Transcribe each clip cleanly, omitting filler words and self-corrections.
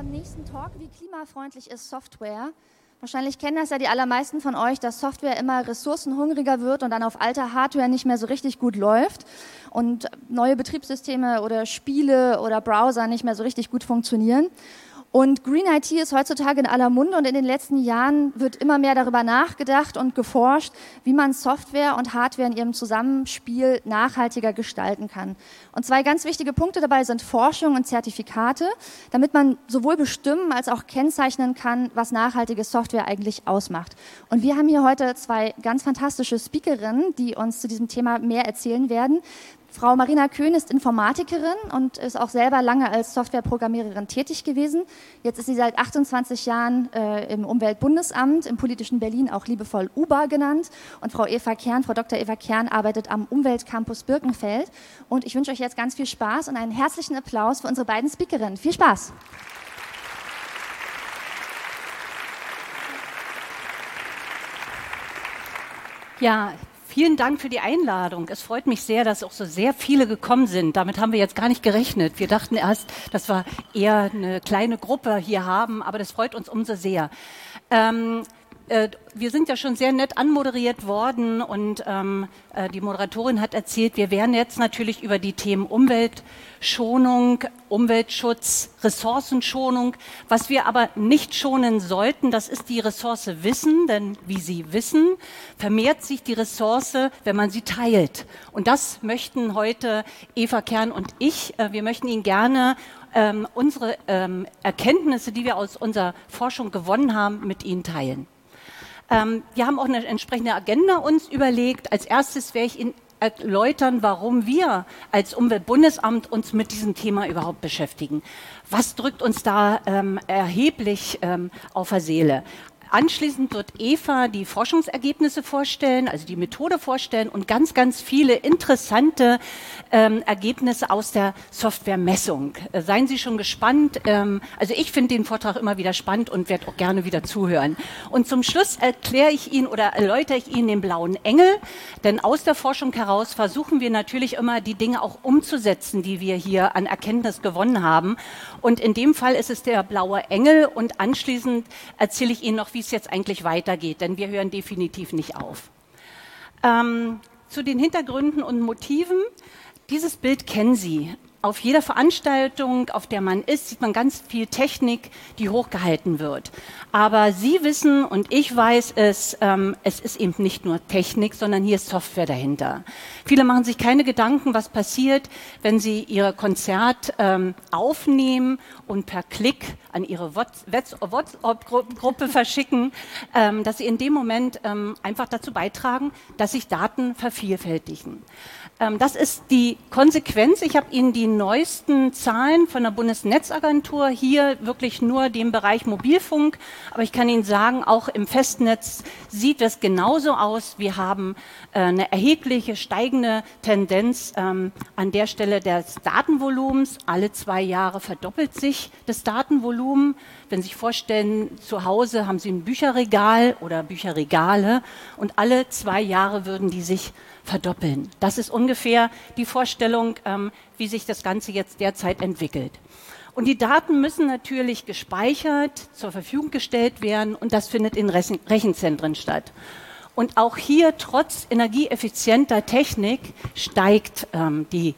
unserem nächsten Talk, wie klimafreundlich ist Software? Wahrscheinlich kennen das ja die allermeisten von euch, dass Software immer ressourcenhungriger wird und dann auf alter Hardware nicht mehr so richtig gut läuft und neue Betriebssysteme oder Spiele oder Browser nicht mehr so richtig gut funktionieren. Und Green IT ist heutzutage in aller Munde und in den letzten Jahren wird immer mehr darüber nachgedacht und geforscht, wie man Software und Hardware in ihrem Zusammenspiel nachhaltiger gestalten kann. Und zwei ganz wichtige Punkte dabei sind Forschung und Zertifikate, damit man sowohl bestimmen als auch kennzeichnen kann, was nachhaltige Software eigentlich ausmacht. Und wir haben hier heute zwei ganz fantastische Speakerinnen, die uns zu diesem Thema mehr erzählen werden. Frau Marina Köhn ist Informatikerin und ist auch selber lange als Softwareprogrammiererin tätig gewesen. Jetzt ist sie seit 28 Jahren im Umweltbundesamt, im politischen Berlin auch liebevoll UBA genannt. Und Frau Dr. Eva Kern arbeitet am Umweltcampus Birkenfeld. Und ich wünsche euch jetzt ganz viel Spaß und einen herzlichen Applaus für unsere beiden Speakerinnen. Viel Spaß! Ja, vielen Dank für die Einladung. Es freut mich sehr, dass auch so sehr viele gekommen sind. Damit haben wir jetzt gar nicht gerechnet. Wir dachten erst, dass wir eher eine kleine Gruppe hier haben, aber das freut uns umso sehr. Wir sind ja schon sehr nett anmoderiert worden und die Moderatorin hat erzählt, wir werden jetzt natürlich über die Themen Umweltschonung, Umweltschutz, Ressourcenschonung. Was wir aber nicht schonen sollten, das ist die Ressource Wissen, denn wie Sie wissen, vermehrt sich die Ressource, wenn man sie teilt. Und das möchten heute Eva Kern und ich, wir möchten Ihnen gerne unsere Erkenntnisse, die wir aus unserer Forschung gewonnen haben, mit Ihnen teilen. Wir haben auch eine entsprechende Agenda uns überlegt. Als erstes werde ich Ihnen erläutern, warum wir als Umweltbundesamt uns mit diesem Thema überhaupt beschäftigen. Was drückt uns da erheblich auf der Seele? Anschließend wird Eva die Forschungsergebnisse vorstellen, also die Methode vorstellen und ganz, ganz viele interessante Ergebnisse aus der Softwaremessung. Seien Sie schon gespannt. Also ich finde den Vortrag immer wieder spannend und werde auch gerne wieder zuhören. Und zum Schluss erkläre ich Ihnen oder erläutere ich Ihnen den blauen Engel, denn aus der Forschung heraus versuchen wir natürlich immer, die Dinge auch umzusetzen, die wir hier an Erkenntnis gewonnen haben. Und in dem Fall ist es der blaue Engel und anschließend erzähle ich Ihnen noch, wie es jetzt eigentlich weitergeht, denn wir hören definitiv nicht auf. Zu den Hintergründen und Motiven. Dieses Bild kennen Sie. Auf jeder Veranstaltung, auf der man ist, sieht man ganz viel Technik, die hochgehalten wird. Aber Sie wissen und ich weiß es ist eben nicht nur Technik, sondern hier ist Software dahinter. Viele machen sich keine Gedanken, was passiert, wenn Sie Ihr Konzert aufnehmen und per Klick an Ihre WhatsApp-Gruppe verschicken, dass Sie in dem Moment einfach dazu beitragen, dass sich Daten vervielfältigen. Das ist die Konsequenz. Ich habe Ihnen die neuesten Zahlen von der Bundesnetzagentur, hier wirklich nur den Bereich Mobilfunk, aber ich kann Ihnen sagen, auch im Festnetz sieht es genauso aus. Wir haben eine erhebliche steigende Tendenz an der Stelle des Datenvolumens. Alle 2 Jahre verdoppelt sich das Datenvolumen. Wenn Sie sich vorstellen, zu Hause haben Sie ein Bücherregal oder Bücherregale und alle 2 Jahre würden die sich verdoppeln. Das ist ungefähr die Vorstellung, wie sich das Ganze jetzt derzeit entwickelt. Und die Daten müssen natürlich gespeichert, zur Verfügung gestellt werden und das findet in Rechenzentren statt. Und auch hier, trotz energieeffizienter Technik, steigt die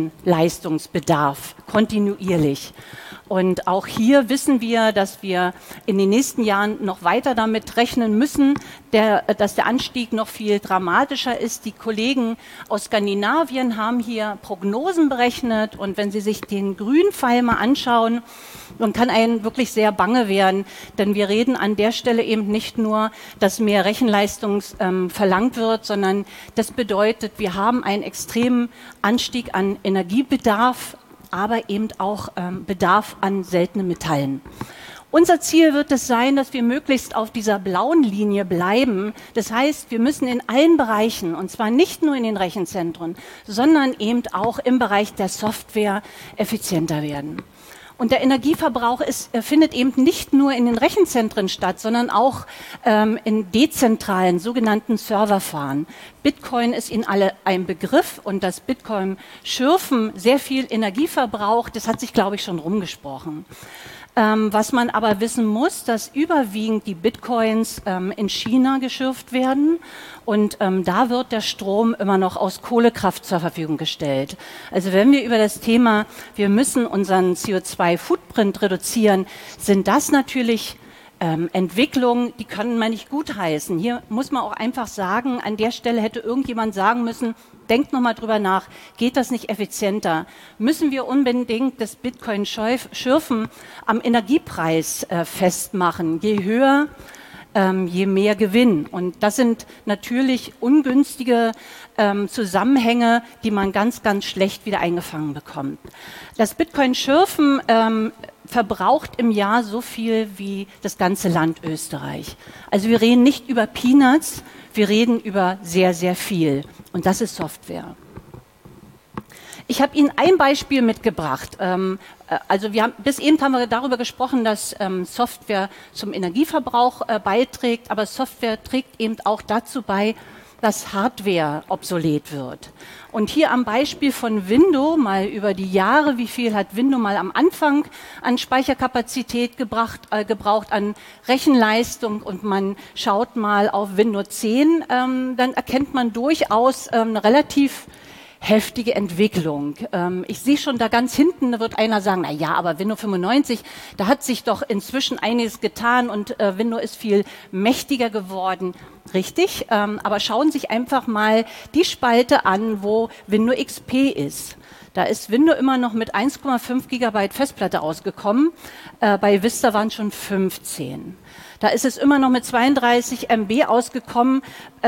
Rechenleistungsbedarf kontinuierlich. Und auch hier wissen wir, dass wir in den nächsten Jahren noch weiter damit rechnen müssen, dass der Anstieg noch viel dramatischer ist. Die Kollegen aus Skandinavien haben hier Prognosen berechnet und wenn Sie sich den grünen Pfeil mal anschauen, dann kann einem wirklich sehr bange werden, denn wir reden an der Stelle eben nicht nur, dass mehr Rechenleistung verlangt wird, sondern das bedeutet, wir haben einen extremen Anstieg an Energiebedarf, aber eben auch Bedarf an seltenen Metallen. Unser Ziel wird es sein, dass wir möglichst auf dieser blauen Linie bleiben. Das heißt, wir müssen in allen Bereichen, und zwar nicht nur in den Rechenzentren, sondern eben auch im Bereich der Software effizienter werden. Und der Energieverbrauch findet eben nicht nur in den Rechenzentren statt, sondern auch in dezentralen sogenannten Serverfarmen. Bitcoin ist Ihnen alle ein Begriff und dass Bitcoin-Schürfen sehr viel Energie verbraucht, das hat sich, glaube ich, schon rumgesprochen. Was man aber wissen muss, dass überwiegend die Bitcoins in China geschürft werden und da wird der Strom immer noch aus Kohlekraft zur Verfügung gestellt. Also wenn wir über das Thema, wir müssen unseren CO2-Footprint reduzieren, sind das natürlich Entwicklungen, die können man nicht gutheißen. Hier muss man auch einfach sagen, an der Stelle hätte irgendjemand sagen müssen, denkt nochmal drüber nach, geht das nicht effizienter? Müssen wir unbedingt das Bitcoin-Schürfen am Energiepreis festmachen? Je höher, je mehr Gewinn. Und das sind natürlich ungünstige Zusammenhänge, die man ganz, ganz schlecht wieder eingefangen bekommt. Das Bitcoin-Schürfen verbraucht im Jahr so viel wie das ganze Land Österreich. Also wir reden nicht über Peanuts, wir reden über sehr, sehr viel. Und das ist Software. Ich habe Ihnen ein Beispiel mitgebracht. Also bis eben haben wir darüber gesprochen, dass Software zum Energieverbrauch beiträgt, aber Software trägt eben auch dazu bei, dass Hardware obsolet wird. Und hier am Beispiel von Windows, mal über die Jahre, wie viel hat Windows mal am Anfang an Speicherkapazität gebraucht, an Rechenleistung und man schaut mal auf Windows 10, dann erkennt man durchaus eine relativ heftige Entwicklung. Ich sehe schon da ganz hinten, da wird einer sagen, na ja, aber Windows 95, da hat sich doch inzwischen einiges getan und Windows ist viel mächtiger geworden. Richtig, aber schauen Sie sich einfach mal die Spalte an, wo Windows XP ist. Da ist Windows immer noch mit 1,5 Gigabyte Festplatte ausgekommen, bei Vista waren schon 15. Da ist es immer noch mit 32 MB ausgekommen,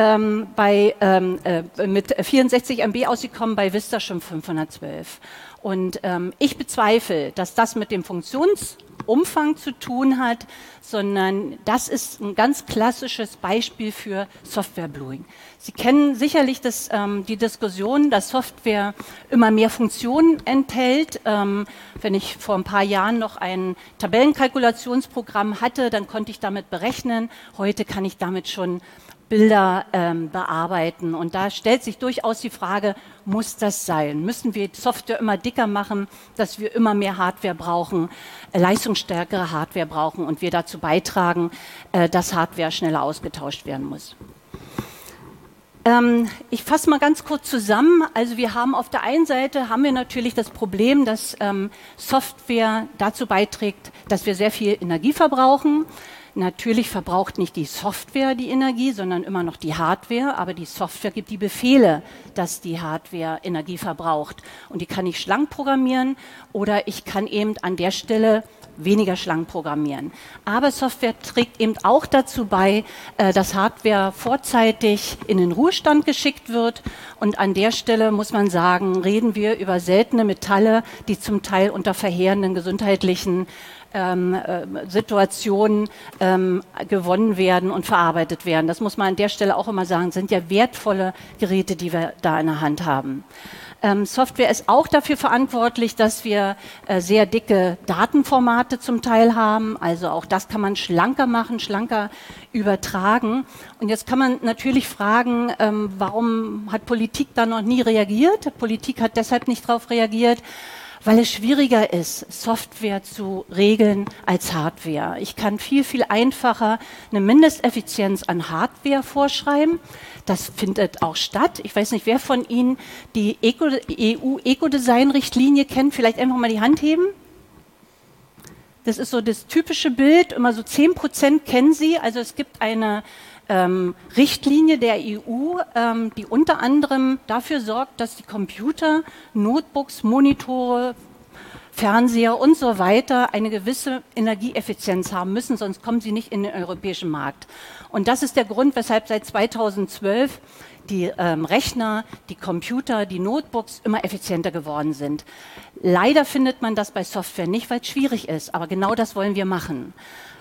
mit 64 MB ausgekommen, bei Vista schon 512. Und ich bezweifle, dass das mit dem Funktionsumfang zu tun hat, sondern das ist ein ganz klassisches Beispiel für Software-Bluing. Sie kennen sicherlich die Diskussion, dass Software immer mehr Funktionen enthält. Wenn ich vor ein paar Jahren noch ein Tabellenkalkulationsprogramm hatte, dann konnte ich damit berechnen. Heute kann ich damit schon Bilder bearbeiten. Und da stellt sich durchaus die Frage, muss das sein? Müssen wir Software immer dicker machen, dass wir immer mehr Hardware brauchen, leistungsstärkere Hardware brauchen und wir dazu beitragen, dass Hardware schneller ausgetauscht werden muss? Ich fasse mal ganz kurz zusammen. Also wir haben auf der einen Seite haben wir natürlich das Problem, dass Software dazu beiträgt, dass wir sehr viel Energie verbrauchen. Natürlich verbraucht nicht die Software die Energie, sondern immer noch die Hardware, aber die Software gibt die Befehle, dass die Hardware Energie verbraucht. Und die kann ich schlank programmieren oder ich kann eben an der Stelle weniger schlank programmieren. Aber Software trägt eben auch dazu bei, dass Hardware vorzeitig in den Ruhestand geschickt wird. Und an der Stelle muss man sagen, reden wir über seltene Metalle, die zum Teil unter verheerenden gesundheitlichen Situationen gewonnen werden und verarbeitet werden. Das muss man an der Stelle auch immer sagen, sind ja wertvolle Geräte, die wir da in der Hand haben. Software ist auch dafür verantwortlich, dass wir sehr dicke Datenformate zum Teil haben. Also auch das kann man schlanker machen, schlanker übertragen. Und jetzt kann man natürlich fragen, warum hat Politik da noch nie reagiert? Politik hat deshalb nicht darauf reagiert, weil es schwieriger ist, Software zu regeln als Hardware. Ich kann viel, viel einfacher eine Mindesteffizienz an Hardware vorschreiben. Das findet auch statt. Ich weiß nicht, wer von Ihnen die EU-Ecodesign-Richtlinie kennt. Vielleicht einfach mal die Hand heben. Das ist so das typische Bild. Immer so 10% kennen Sie. Also es gibt eine Richtlinie der EU, die unter anderem dafür sorgt, dass die Computer, Notebooks, Monitore, Fernseher und so weiter eine gewisse Energieeffizienz haben müssen, sonst kommen sie nicht in den europäischen Markt. Und das ist der Grund, weshalb seit 2012 die Rechner, die Computer, die Notebooks immer effizienter geworden sind. Leider findet man das bei Software nicht, weil es schwierig ist, aber genau das wollen wir machen.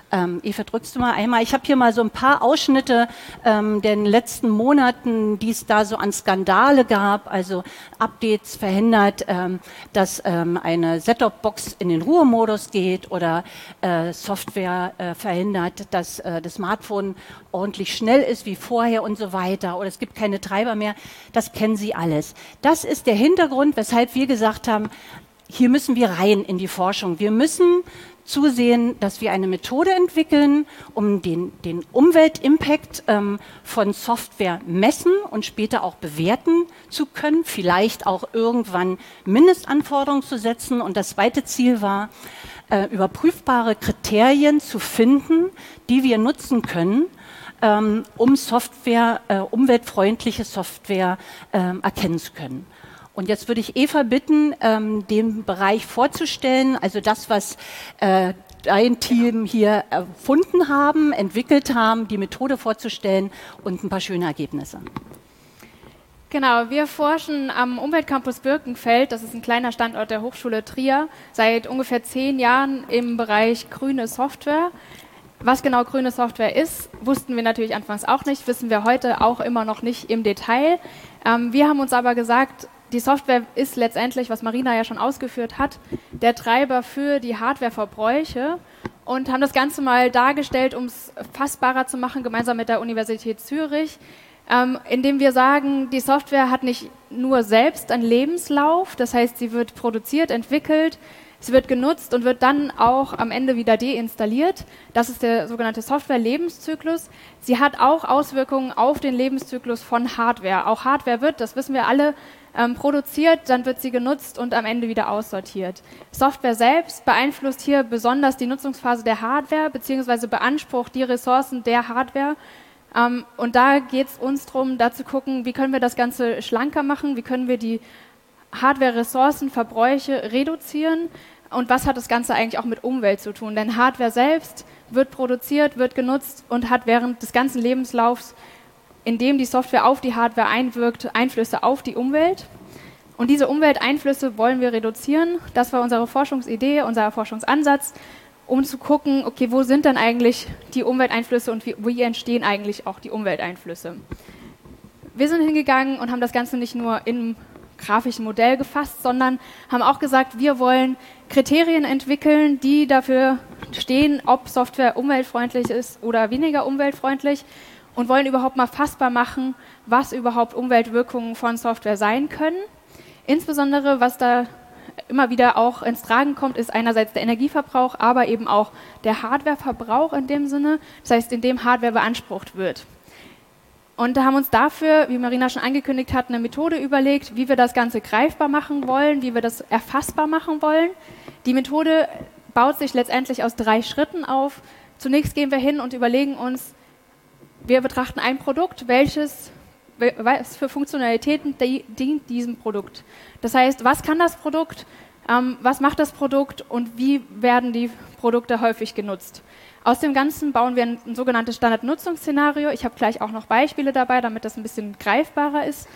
Eva, drückst du mal einmal? Ich habe hier mal so ein paar Ausschnitte der in den letzten Monaten, die es da so an Skandale gab, also Updates verhindert, dass eine Set-Top-Box in den Ruhemodus geht oder Software verhindert, dass das Smartphone ordentlich schnell ist wie vorher und so weiter oder es gibt keine Treiber mehr. Das kennen Sie alles. Das ist der Hintergrund, weshalb wir gesagt haben, hier müssen wir rein in die Forschung. Wir müssen zusehen, dass wir eine Methode entwickeln, um den Umweltimpact von Software messen und später auch bewerten zu können, vielleicht auch irgendwann Mindestanforderungen zu setzen. Und das zweite Ziel war, überprüfbare Kriterien zu finden, die wir nutzen können, um Software, umweltfreundliche Software erkennen zu können. Und jetzt würde ich Eva bitten, den Bereich vorzustellen, also das, was dein Team hier erfunden haben, entwickelt haben, die Methode vorzustellen und ein paar schöne Ergebnisse. Genau, wir forschen am Umweltcampus Birkenfeld, das ist ein kleiner Standort der Hochschule Trier, seit ungefähr 10 Jahren im Bereich grüne Software. Was genau grüne Software ist, wussten wir natürlich anfangs auch nicht, wissen wir heute auch immer noch nicht im Detail. Wir haben uns aber gesagt, die Software ist letztendlich, was Marina ja schon ausgeführt hat, der Treiber für die Hardwareverbräuche und haben das Ganze mal dargestellt, um es fassbarer zu machen, gemeinsam mit der Universität Zürich, indem wir sagen, die Software hat nicht nur selbst einen Lebenslauf, das heißt, sie wird produziert, entwickelt, sie wird genutzt und wird dann auch am Ende wieder deinstalliert. Das ist der sogenannte Software-Lebenszyklus. Sie hat auch Auswirkungen auf den Lebenszyklus von Hardware. Auch Hardware wird, das wissen wir alle, produziert, dann wird sie genutzt und am Ende wieder aussortiert. Software selbst beeinflusst hier besonders die Nutzungsphase der Hardware beziehungsweise beansprucht die Ressourcen der Hardware. Und da geht es uns darum, da zu gucken, wie können wir das Ganze schlanker machen, wie können wir die Hardware-Ressourcenverbräuche reduzieren und was hat das Ganze eigentlich auch mit Umwelt zu tun. Denn Hardware selbst wird produziert, wird genutzt und hat während des ganzen Lebenslaufs, in dem die Software auf die Hardware einwirkt, Einflüsse auf die Umwelt. Und diese Umwelteinflüsse wollen wir reduzieren. Das war unsere Forschungsidee, unser Forschungsansatz, um zu gucken, okay, wo sind denn eigentlich die Umwelteinflüsse und wie entstehen eigentlich auch die Umwelteinflüsse. Wir sind hingegangen und haben das Ganze nicht nur im grafischen Modell gefasst, sondern haben auch gesagt, wir wollen Kriterien entwickeln, die dafür stehen, ob Software umweltfreundlich ist oder weniger umweltfreundlich und wollen überhaupt mal fassbar machen, was überhaupt Umweltwirkungen von Software sein können. Insbesondere, was da immer wieder auch ins Tragen kommt, ist einerseits der Energieverbrauch, aber eben auch der Hardwareverbrauch in dem Sinne, das heißt, in dem Hardware beansprucht wird. Und da haben uns dafür, wie Marina schon angekündigt hat, eine Methode überlegt, wie wir das Ganze greifbar machen wollen, wie wir das erfassbar machen wollen. Die Methode baut sich letztendlich aus 3 Schritten auf. Zunächst gehen wir hin und überlegen uns, wir betrachten ein Produkt, was für Funktionalitäten dient diesem Produkt. Das heißt, was kann das Produkt, was macht das Produkt und wie werden die Produkte häufig genutzt. Aus dem Ganzen bauen wir ein sogenanntes Standardnutzungsszenario. Ich habe gleich auch noch Beispiele dabei, damit das ein bisschen greifbarer ist,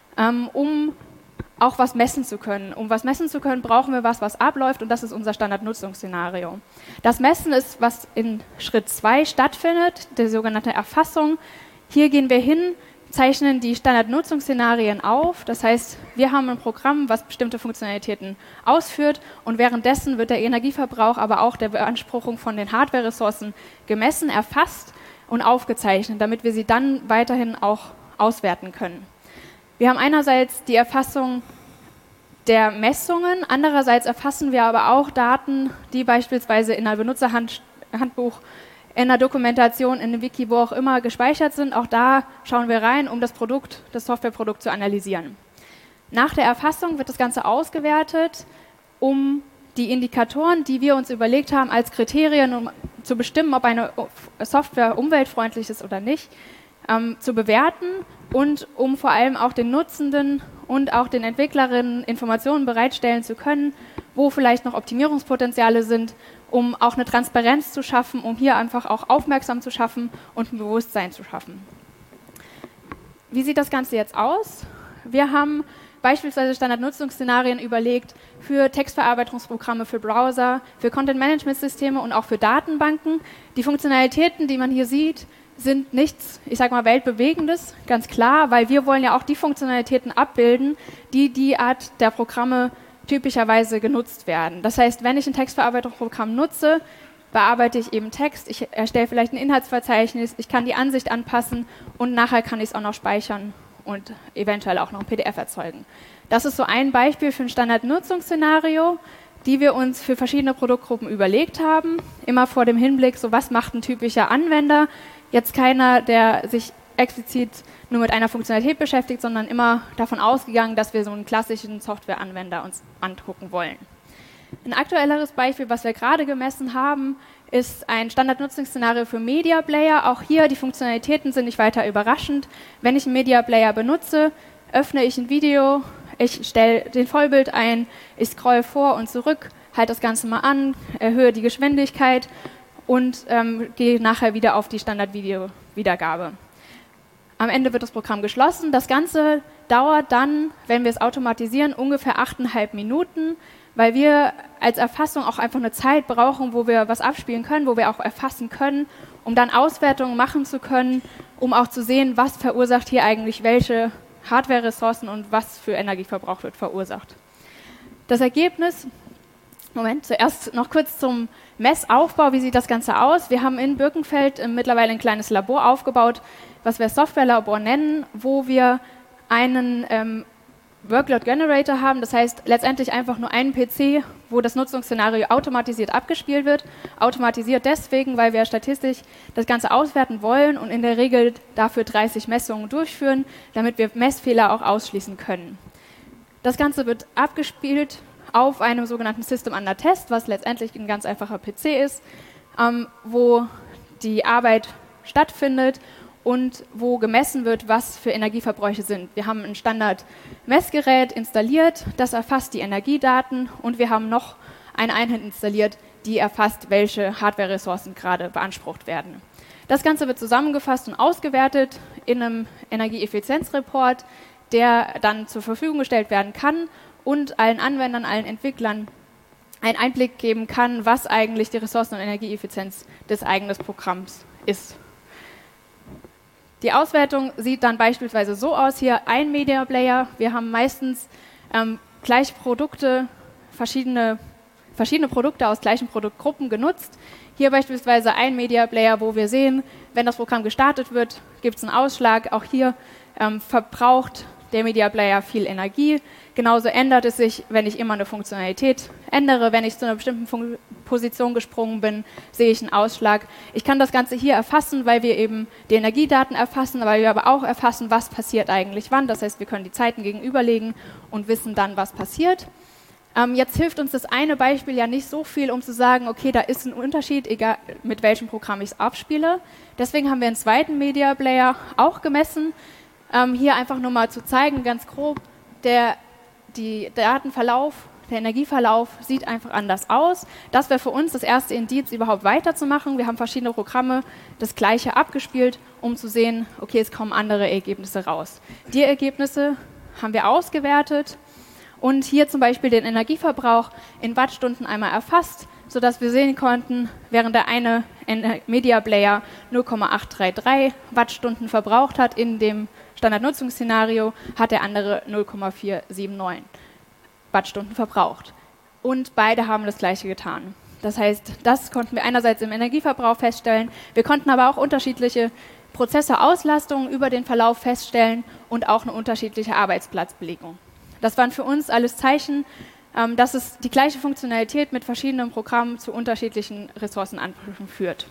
um auch was messen zu können. Um was messen zu können, brauchen wir was abläuft und das ist unser Standardnutzungsszenario. Das Messen ist, was in Schritt 2 stattfindet, die sogenannte Erfassung. Hier gehen wir hin, zeichnen die Standardnutzungsszenarien auf. Das heißt, wir haben ein Programm, was bestimmte Funktionalitäten ausführt und währenddessen wird der Energieverbrauch, aber auch der Beanspruchung von den Hardware-Ressourcen gemessen, erfasst und aufgezeichnet, damit wir sie dann weiterhin auch auswerten können. Wir haben einerseits die Erfassung der Messungen, andererseits erfassen wir aber auch Daten, die beispielsweise in einer Benutzerhandbuch, in der Dokumentation, in einem Wiki, wo auch immer gespeichert sind. Auch da schauen wir rein, um das Softwareprodukt zu analysieren. Nach der Erfassung wird das Ganze ausgewertet, um die Indikatoren, die wir uns überlegt haben, als Kriterien, um zu bestimmen, ob eine Software umweltfreundlich ist oder nicht, zu bewerten und um vor allem auch den Nutzenden und auch den Entwicklerinnen Informationen bereitstellen zu können, wo vielleicht noch Optimierungspotenziale sind, um auch eine Transparenz zu schaffen, um hier einfach auch aufmerksam zu schaffen und ein Bewusstsein zu schaffen. Wie sieht das Ganze jetzt aus? Wir haben beispielsweise Standardnutzungsszenarien überlegt für Textverarbeitungsprogramme, für Browser, für Content-Management-Systeme und auch für Datenbanken. Die Funktionalitäten, die man hier sieht, sind nichts, ich sage mal, Weltbewegendes, ganz klar, weil wir wollen ja auch die Funktionalitäten abbilden, die Art der Programme typischerweise genutzt werden. Das heißt, wenn ich ein Textverarbeitungsprogramm nutze, bearbeite ich eben Text, ich erstelle vielleicht ein Inhaltsverzeichnis, ich kann die Ansicht anpassen und nachher kann ich es auch noch speichern und eventuell auch noch ein PDF erzeugen. Das ist so ein Beispiel für ein Standardnutzungsszenario, die wir uns für verschiedene Produktgruppen überlegt haben, immer vor dem Hinblick, so was macht ein typischer Anwender, jetzt keiner, der sich explizit nur mit einer Funktionalität beschäftigt, sondern immer davon ausgegangen, dass wir so einen klassischen Softwareanwender uns angucken wollen. Ein aktuelleres Beispiel, was wir gerade gemessen haben, ist ein Standardnutzungsszenario für Media Player. Auch hier, die Funktionalitäten sind nicht weiter überraschend. Wenn ich einen Media Player benutze, öffne ich ein Video, ich stelle den Vollbild ein, ich scroll vor und zurück, halte das Ganze mal an, erhöhe die Geschwindigkeit und gehe nachher wieder auf die Standardvideo-Wiedergabe. Am Ende wird das Programm geschlossen. Das Ganze dauert dann, wenn wir es automatisieren, ungefähr 8,5 Minuten, weil wir als Erfassung auch einfach eine Zeit brauchen, wo wir was abspielen können, wo wir auch erfassen können, um dann Auswertungen machen zu können, um auch zu sehen, was verursacht hier eigentlich welche Hardware-Ressourcen und was für Energieverbrauch wird verursacht. Das Ergebnis, zuerst noch kurz zum Messaufbau, wie sieht das Ganze aus? Wir haben in Birkenfeld mittlerweile ein kleines Labor aufgebaut, was wir Software-Labor nennen, wo wir einen Workload Generator haben, das heißt letztendlich einfach nur einen PC, wo das Nutzungsszenario automatisiert abgespielt wird. Automatisiert deswegen, weil wir statistisch das Ganze auswerten wollen und in der Regel dafür 30 Messungen durchführen, damit wir Messfehler auch ausschließen können. Das Ganze wird abgespielt auf einem sogenannten System Under Test, was letztendlich ein ganz einfacher PC ist, wo die Arbeit stattfindet und wo gemessen wird, was für Energieverbräuche sind. Wir haben ein Standard-Messgerät installiert, das erfasst die Energiedaten und wir haben noch eine Einheit installiert, die erfasst, welche Hardware-Ressourcen gerade beansprucht werden. Das Ganze wird zusammengefasst und ausgewertet in einem Energieeffizienzreport, der dann zur Verfügung gestellt werden kann und allen Anwendern, allen Entwicklern einen Einblick geben kann, was eigentlich die Ressourcen- und Energieeffizienz des eigenen Programms ist. Die Auswertung sieht dann beispielsweise so aus, hier ein Media Player. Wir haben meistens gleiche Produkte, verschiedene Produkte aus gleichen Produktgruppen genutzt. Hier beispielsweise ein Media Player, wo wir sehen, wenn das Programm gestartet wird, gibt es einen Ausschlag. Auch hier verbraucht der Media Player viel Energie. Genauso ändert es sich, wenn ich immer eine Funktionalität ändere. Wenn ich zu einer bestimmten Position gesprungen bin, sehe ich einen Ausschlag. Ich kann das Ganze hier erfassen, weil wir eben die Energiedaten erfassen, weil wir aber auch erfassen, was passiert eigentlich wann. Das heißt, wir können die Zeiten gegenüberlegen und wissen dann, was passiert. Jetzt hilft uns das eine Beispiel ja nicht so viel, um zu sagen, okay, da ist ein Unterschied, egal mit welchem Programm ich es abspiele. Deswegen haben wir einen zweiten Media Player auch gemessen. Hier einfach nur mal zu zeigen, ganz grob, der Datenverlauf, der Energieverlauf sieht einfach anders aus. Das wäre für uns das erste Indiz, überhaupt weiterzumachen. Wir haben verschiedene Programme das Gleiche abgespielt, um zu sehen, okay, es kommen andere Ergebnisse raus. Die Ergebnisse haben wir ausgewertet und hier zum Beispiel den Energieverbrauch in Wattstunden einmal erfasst, sodass wir sehen konnten, während der eine Media Player 0,833 Wattstunden verbraucht hat in dem Standardnutzungsszenario, hat der andere 0,479 Wattstunden verbraucht. Und beide haben das Gleiche getan. Das heißt, das konnten wir einerseits im Energieverbrauch feststellen, wir konnten aber auch unterschiedliche Prozessorauslastungen über den Verlauf feststellen und auch eine unterschiedliche Arbeitsplatzbelegung. Das waren für uns alles Zeichen, dass es die gleiche Funktionalität mit verschiedenen Programmen zu unterschiedlichen Ressourcenansprüchen führt.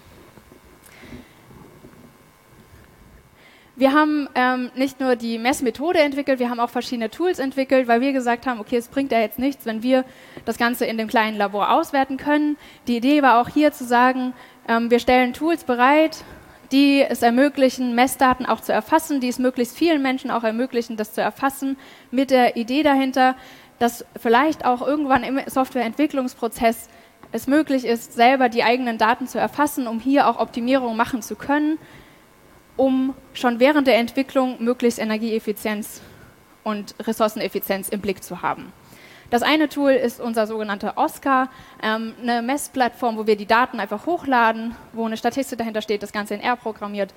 Wir haben nicht nur die Messmethode entwickelt, wir haben auch verschiedene Tools entwickelt, weil wir gesagt haben, okay, es bringt ja jetzt nichts, wenn wir das Ganze in dem kleinen Labor auswerten können. Die Idee war auch hier zu sagen, wir stellen Tools bereit, die es ermöglichen, Messdaten auch zu erfassen, die es möglichst vielen Menschen auch ermöglichen, das zu erfassen, mit der Idee dahinter, dass vielleicht auch irgendwann im Softwareentwicklungsprozess es möglich ist, selber die eigenen Daten zu erfassen, um hier auch Optimierung machen zu können, um schon während der Entwicklung möglichst Energieeffizienz und Ressourceneffizienz im Blick zu haben. Das eine Tool ist unser sogenannter OSCAR, eine Messplattform, wo wir die Daten einfach hochladen, wo eine Statistik dahinter steht, das Ganze in R programmiert,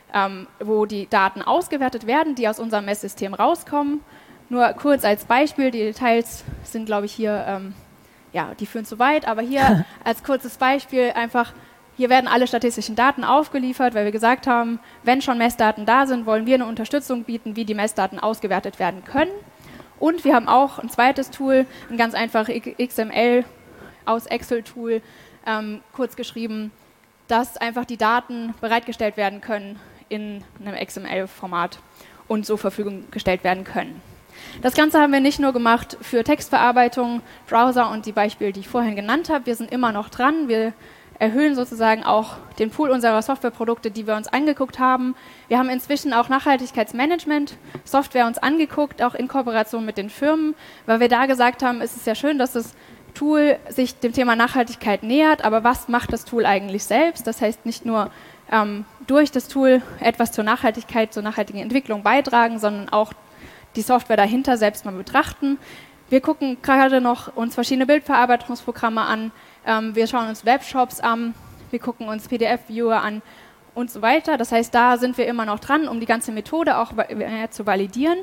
wo die Daten ausgewertet werden, die aus unserem Messsystem rauskommen. Nur kurz als Beispiel, die Details sind, glaube ich, hier, die führen zu weit, aber hier als kurzes Beispiel einfach, hier werden alle statistischen Daten aufgeliefert, weil wir gesagt haben, wenn schon Messdaten da sind, wollen wir eine Unterstützung bieten, wie die Messdaten ausgewertet werden können. Und wir haben auch ein zweites Tool, ein ganz einfaches XML aus Excel-Tool, kurz geschrieben, dass einfach die Daten bereitgestellt werden können in einem XML-Format und zur Verfügung gestellt werden können. Das Ganze haben wir nicht nur gemacht für Textverarbeitung, Browser und die Beispiele, die ich vorhin genannt habe. Wir sind immer noch dran. Wir erhöhen sozusagen auch den Pool unserer Softwareprodukte, die wir uns angeguckt haben. Wir haben inzwischen auch Nachhaltigkeitsmanagement-Software uns angeguckt, auch in Kooperation mit den Firmen, weil wir da gesagt haben, es ist ja schön, dass das Tool sich dem Thema Nachhaltigkeit nähert, aber was macht das Tool eigentlich selbst? Das heißt, nicht nur durch das Tool etwas zur Nachhaltigkeit, zur nachhaltigen Entwicklung beitragen, sondern auch die Software dahinter selbst mal betrachten. Wir gucken gerade noch uns verschiedene Bildverarbeitungsprogramme an. Wir schauen uns Webshops an, wir gucken uns PDF-Viewer an und so weiter. Das heißt, da sind wir immer noch dran, um die ganze Methode auch zu validieren.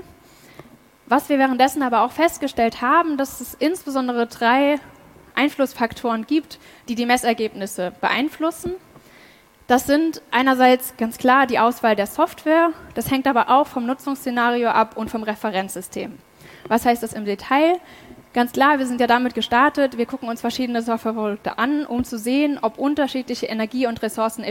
Was wir währenddessen aber auch festgestellt haben, dass es insbesondere 3 Einflussfaktoren gibt, die die Messergebnisse beeinflussen. Das sind einerseits ganz klar die Auswahl der Software, das hängt aber auch vom Nutzungsszenario ab und vom Referenzsystem. Was heißt das im Detail? Ganz klar, wir sind ja damit gestartet, wir gucken uns verschiedene Softwareprodukte an, um zu sehen, ob unterschiedliche Energie- und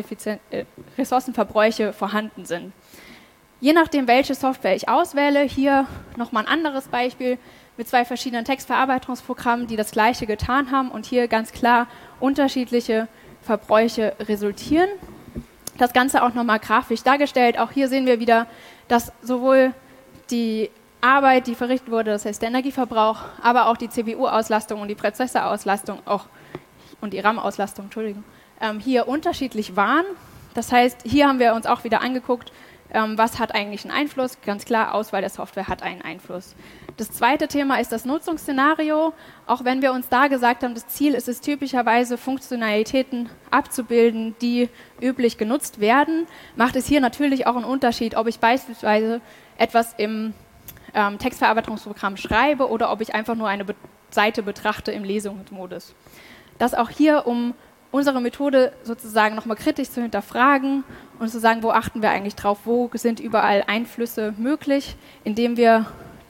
Ressourcenverbräuche vorhanden sind. Je nachdem, welche Software ich auswähle, hier nochmal ein anderes Beispiel mit 2 verschiedenen Textverarbeitungsprogrammen, die das Gleiche getan haben und hier ganz klar unterschiedliche Verbräuche resultieren. Das Ganze auch nochmal grafisch dargestellt. Auch hier sehen wir wieder, dass sowohl die Arbeit, die verrichtet wurde, das heißt der Energieverbrauch, aber auch die CPU-Auslastung und die Prozessorauslastung und die RAM-Auslastung, hier unterschiedlich waren. Das heißt, hier haben wir uns auch wieder angeguckt, was hat eigentlich einen Einfluss? Ganz klar, Auswahl der Software hat einen Einfluss. Das zweite Thema ist das Nutzungsszenario. Auch wenn wir uns da gesagt haben, das Ziel ist es typischerweise, Funktionalitäten abzubilden, die üblich genutzt werden, macht es hier natürlich auch einen Unterschied, ob ich beispielsweise etwas im Textverarbeitungsprogramm schreibe oder ob ich einfach nur eine Seite betrachte im Lesungsmodus. Das auch hier, um unsere Methode sozusagen nochmal kritisch zu hinterfragen und zu sagen, wo achten wir eigentlich drauf, wo sind überall Einflüsse möglich, indem wir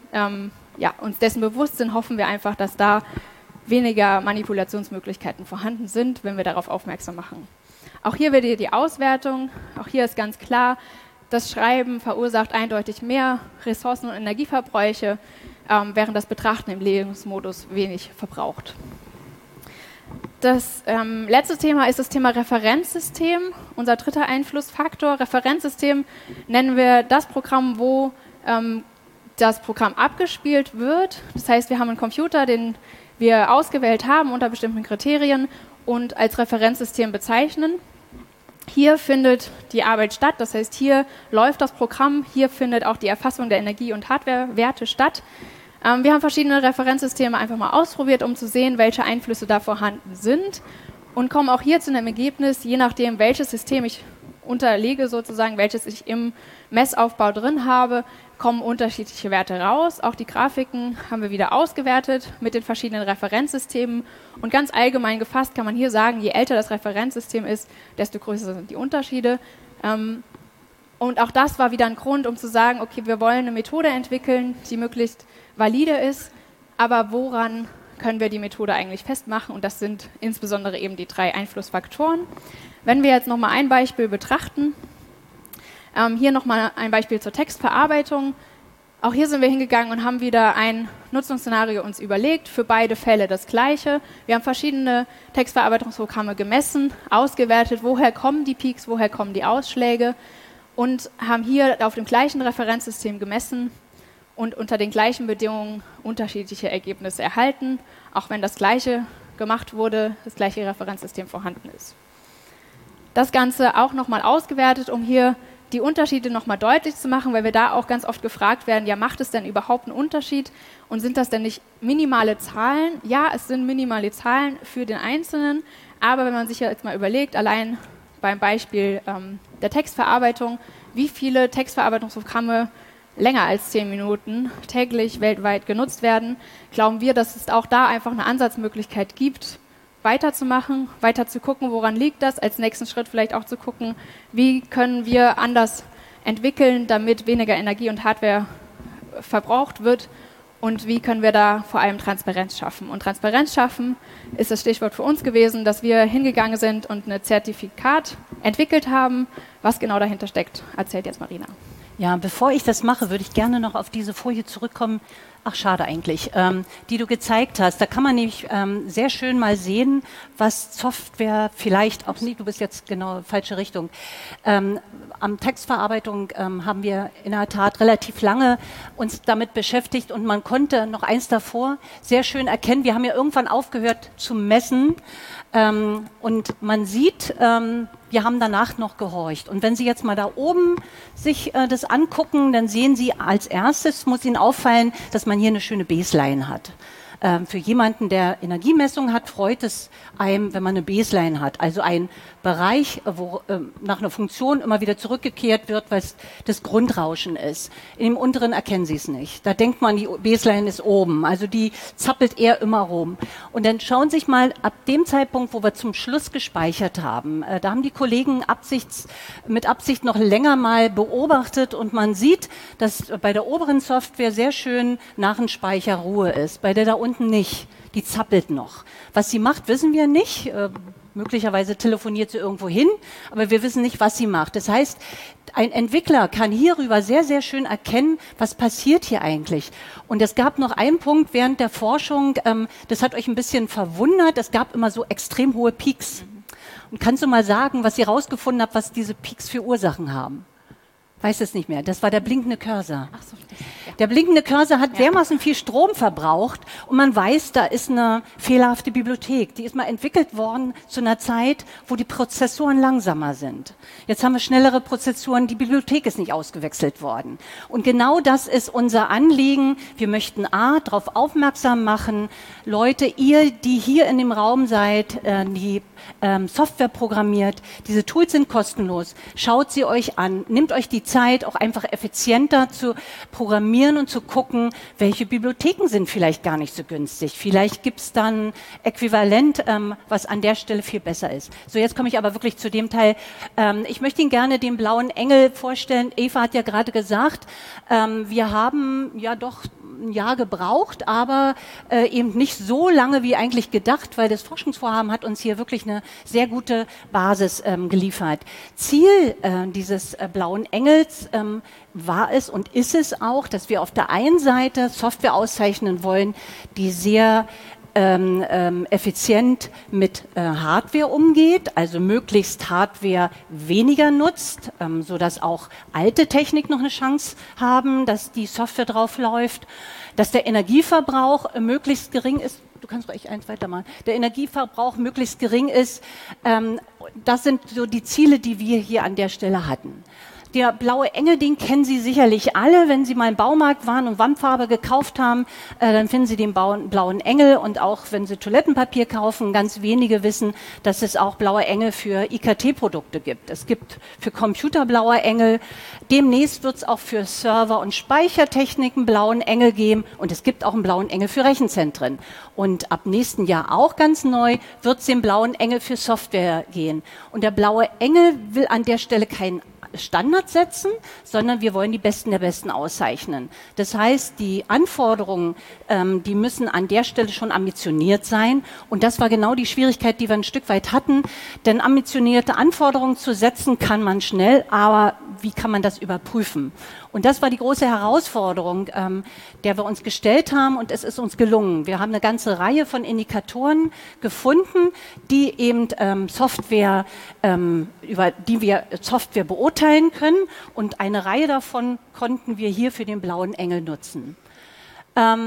uns dessen bewusst sind, hoffen wir einfach, dass da weniger Manipulationsmöglichkeiten vorhanden sind, wenn wir darauf aufmerksam machen. Auch hier wird die Auswertung, auch hier ist ganz klar, das Schreiben verursacht eindeutig mehr Ressourcen- und Energieverbräuche, während das Betrachten im Lesungsmodus wenig verbraucht. Das letzte Thema ist das Thema Referenzsystem, unser dritter Einflussfaktor. Referenzsystem nennen wir das Programm, wo das Programm abgespielt wird. Das heißt, wir haben einen Computer, den wir ausgewählt haben unter bestimmten Kriterien und als Referenzsystem bezeichnen. Hier findet die Arbeit statt, das heißt, hier läuft das Programm, hier findet auch die Erfassung der Energie- und Hardwarewerte statt. Wir haben verschiedene Referenzsysteme einfach mal ausprobiert, um zu sehen, welche Einflüsse da vorhanden sind und kommen auch hier zu einem Ergebnis, je nachdem, welches System ich unterlege, sozusagen, welches ich im Messaufbau drin habe, kommen unterschiedliche Werte raus. Auch die Grafiken haben wir wieder ausgewertet mit den verschiedenen Referenzsystemen. Und ganz allgemein gefasst kann man hier sagen, je älter das Referenzsystem ist, desto größer sind die Unterschiede. Und auch das war wieder ein Grund, um zu sagen, okay, wir wollen eine Methode entwickeln, die möglichst valide ist, aber woran können wir die Methode eigentlich festmachen? Und das sind insbesondere eben die 3 Einflussfaktoren. Wenn wir jetzt nochmal ein Beispiel betrachten, hier nochmal ein Beispiel zur Textverarbeitung. Auch hier sind wir hingegangen und haben wieder ein Nutzungsszenario uns überlegt, für beide Fälle das Gleiche. Wir haben verschiedene Textverarbeitungsprogramme gemessen, ausgewertet, woher kommen die Peaks, woher kommen die Ausschläge und haben hier auf dem gleichen Referenzsystem gemessen und unter den gleichen Bedingungen unterschiedliche Ergebnisse erhalten, auch wenn das Gleiche gemacht wurde, das gleiche Referenzsystem vorhanden ist. Das Ganze auch nochmal ausgewertet, um hier die Unterschiede nochmal deutlich zu machen, weil wir da auch ganz oft gefragt werden, ja, macht es denn überhaupt einen Unterschied und sind das denn nicht minimale Zahlen? Ja, es sind minimale Zahlen für den Einzelnen, aber wenn man sich ja jetzt mal überlegt, allein beim Beispiel der Textverarbeitung, wie viele Textverarbeitungsprogramme länger als 10 Minuten täglich weltweit genutzt werden, glauben wir, dass es auch da einfach eine Ansatzmöglichkeit gibt, weiterzumachen, weiter zu gucken, woran liegt das, als nächsten Schritt vielleicht auch zu gucken, wie können wir anders entwickeln, damit weniger Energie und Hardware verbraucht wird und wie können wir da vor allem Transparenz schaffen. Und Transparenz schaffen ist das Stichwort für uns gewesen, dass wir hingegangen sind und ein Zertifikat entwickelt haben. Was genau dahinter steckt, erzählt jetzt Marina. Ja, bevor ich das mache, würde ich gerne noch auf diese Folie zurückkommen. Ach, schade eigentlich, die du gezeigt hast. Da kann man nämlich sehr schön mal sehen, was Software vielleicht auch nicht, du bist jetzt genau falsche Richtung. Am Textverarbeitung haben wir in der Tat relativ lange uns damit beschäftigt und man konnte noch eins davor sehr schön erkennen. Wir haben ja irgendwann aufgehört zu messen und man sieht, wir haben danach noch gehorcht. Und wenn Sie jetzt mal da oben sich das angucken, dann sehen Sie als erstes, muss Ihnen auffallen, dass man hier eine schöne Baseline hat. Für jemanden, der Energiemessung hat, freut es einem, wenn man eine Baseline hat. Also ein Bereich, wo nach einer Funktion immer wieder zurückgekehrt wird, weil es das Grundrauschen ist. In dem unteren erkennen Sie es nicht. Da denkt man, die Baseline ist oben. Also die zappelt eher immer rum. Und dann schauen Sie sich mal ab dem Zeitpunkt, wo wir zum Schluss gespeichert haben, da haben die Kollegen mit Absicht noch länger mal beobachtet und man sieht, dass bei der oberen Software sehr schön nach dem Speicher Ruhe ist. Bei der da unten nicht. Die zappelt noch. Was sie macht, wissen wir nicht. Möglicherweise telefoniert sie irgendwo hin, aber wir wissen nicht, was sie macht. Das heißt, ein Entwickler kann hierüber sehr, sehr schön erkennen, was passiert hier eigentlich. Und es gab noch einen Punkt während der Forschung, das hat euch ein bisschen verwundert, es gab immer so extrem hohe Peaks. Und kannst du mal sagen, was ihr rausgefunden habt, was diese Peaks für Ursachen haben? Weiß es nicht mehr. Das war der blinkende Cursor. Ach so, der blinkende Cursor hat dermaßen viel Strom verbraucht und man weiß, da ist eine fehlerhafte Bibliothek. Die ist mal entwickelt worden zu einer Zeit, wo die Prozessoren langsamer sind. Jetzt haben wir schnellere Prozessoren, die Bibliothek ist nicht ausgewechselt worden. Und genau das ist unser Anliegen. Wir möchten darauf aufmerksam machen, Leute, ihr, die hier in dem Raum seid, die Software programmiert, diese Tools sind kostenlos. Schaut sie euch an, nehmt euch die Zeit, auch einfach effizienter zu programmieren und zu gucken, welche Bibliotheken sind vielleicht gar nicht so günstig. Vielleicht gibt es dann Äquivalent, was an der Stelle viel besser ist. So, jetzt komme ich aber wirklich zu dem Teil. Ich möchte Ihnen gerne den blauen Engel vorstellen. Eva hat ja gerade gesagt, wir haben ja doch ein Jahr gebraucht, aber eben nicht so lange wie eigentlich gedacht, weil das Forschungsvorhaben hat uns hier wirklich eine sehr gute Basis geliefert. Ziel dieses blauen Engels war es und ist es auch, dass wir auf der einen Seite Software auszeichnen wollen, die sehr effizient mit Hardware umgeht, also möglichst Hardware weniger nutzt, sodass auch alte Technik noch eine Chance haben, dass die Software drauf läuft, dass der Energieverbrauch möglichst gering ist. Du kannst ruhig eins weitermachen. Der Energieverbrauch möglichst gering ist. Das sind so die Ziele, die wir hier an der Stelle hatten. Der blaue Engel, den kennen Sie sicherlich alle. Wenn Sie mal im Baumarkt waren und Wandfarbe gekauft haben, dann finden Sie den blauen Engel. Und auch wenn Sie Toilettenpapier kaufen, ganz wenige wissen, dass es auch blaue Engel für IKT-Produkte gibt. Es gibt für Computer blaue Engel. Demnächst wird es auch für Server- und Speichertechniken blauen Engel geben. Und es gibt auch einen blauen Engel für Rechenzentren. Und ab nächsten Jahr auch ganz neu wird es den blauen Engel für Software gehen. Und der blaue Engel will an der Stelle keinen Standard setzen, sondern wir wollen die Besten der Besten auszeichnen. Das heißt, die Anforderungen, die müssen an der Stelle schon ambitioniert sein. Und das war genau die Schwierigkeit, die wir ein Stück weit hatten. Denn ambitionierte Anforderungen zu setzen, kann man schnell, aber wie kann man das überprüfen? Und das war die große Herausforderung, der wir uns gestellt haben und es ist uns gelungen. Wir haben eine ganze Reihe von Indikatoren gefunden, die eben Software, über die wir Software beurteilen können und eine Reihe davon konnten wir hier für den blauen Engel nutzen.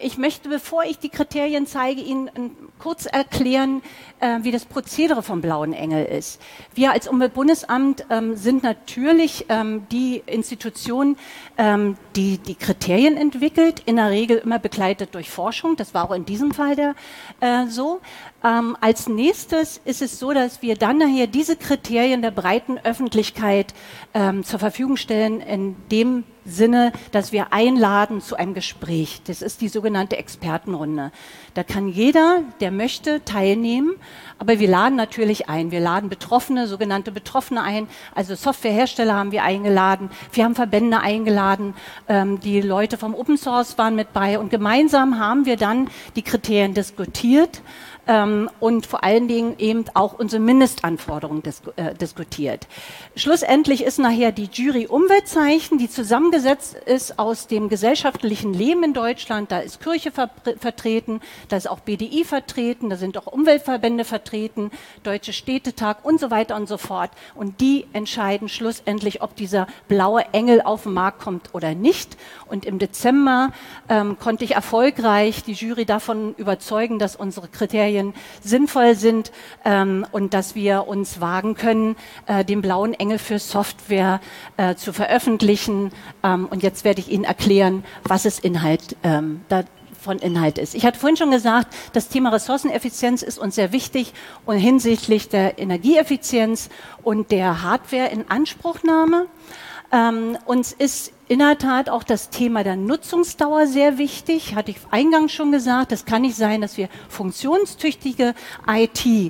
Ich möchte, bevor ich die Kriterien zeige, Ihnen kurz erklären, wie das Prozedere vom Blauen Engel ist. Wir als Umweltbundesamt sind natürlich die Institution, die die Kriterien entwickelt, in der Regel immer begleitet durch Forschung. Das war auch in diesem Fall so. Als nächstes ist es so, dass wir dann nachher diese Kriterien der breiten Öffentlichkeit zur Verfügung stellen, in dem Sinne, dass wir einladen zu einem Gespräch. Das ist die sogenannte Expertenrunde. Da kann jeder, der möchte, teilnehmen, aber wir laden natürlich ein. Wir laden Betroffene, sogenannte Betroffene ein, also Softwarehersteller haben wir eingeladen, wir haben Verbände eingeladen, die Leute vom Open Source waren mit bei und gemeinsam haben wir dann die Kriterien diskutiert und vor allen Dingen eben auch unsere Mindestanforderungen diskutiert. Schlussendlich ist nachher die Jury Umweltzeichen, die zusammengesetzt ist aus dem gesellschaftlichen Leben in Deutschland. Da ist Kirche vertreten, da ist auch BDI vertreten, da sind auch Umweltverbände vertreten, Deutsche Städtetag und so weiter und so fort. Und die entscheiden schlussendlich, ob dieser blaue Engel auf den Markt kommt oder nicht. Und im Dezember konnte ich erfolgreich die Jury davon überzeugen, dass unsere Kriterien sinnvoll sind und dass wir uns wagen können, den blauen Engel für Software zu veröffentlichen. Und jetzt werde ich Ihnen erklären, was es von Inhalt ist. Ich hatte vorhin schon gesagt, das Thema Ressourceneffizienz ist uns sehr wichtig und hinsichtlich der Energieeffizienz und der Hardware-Inanspruchnahme. Uns ist in der Tat auch das Thema der Nutzungsdauer sehr wichtig, hatte ich eingangs schon gesagt. Es kann nicht sein, dass wir funktionstüchtige IT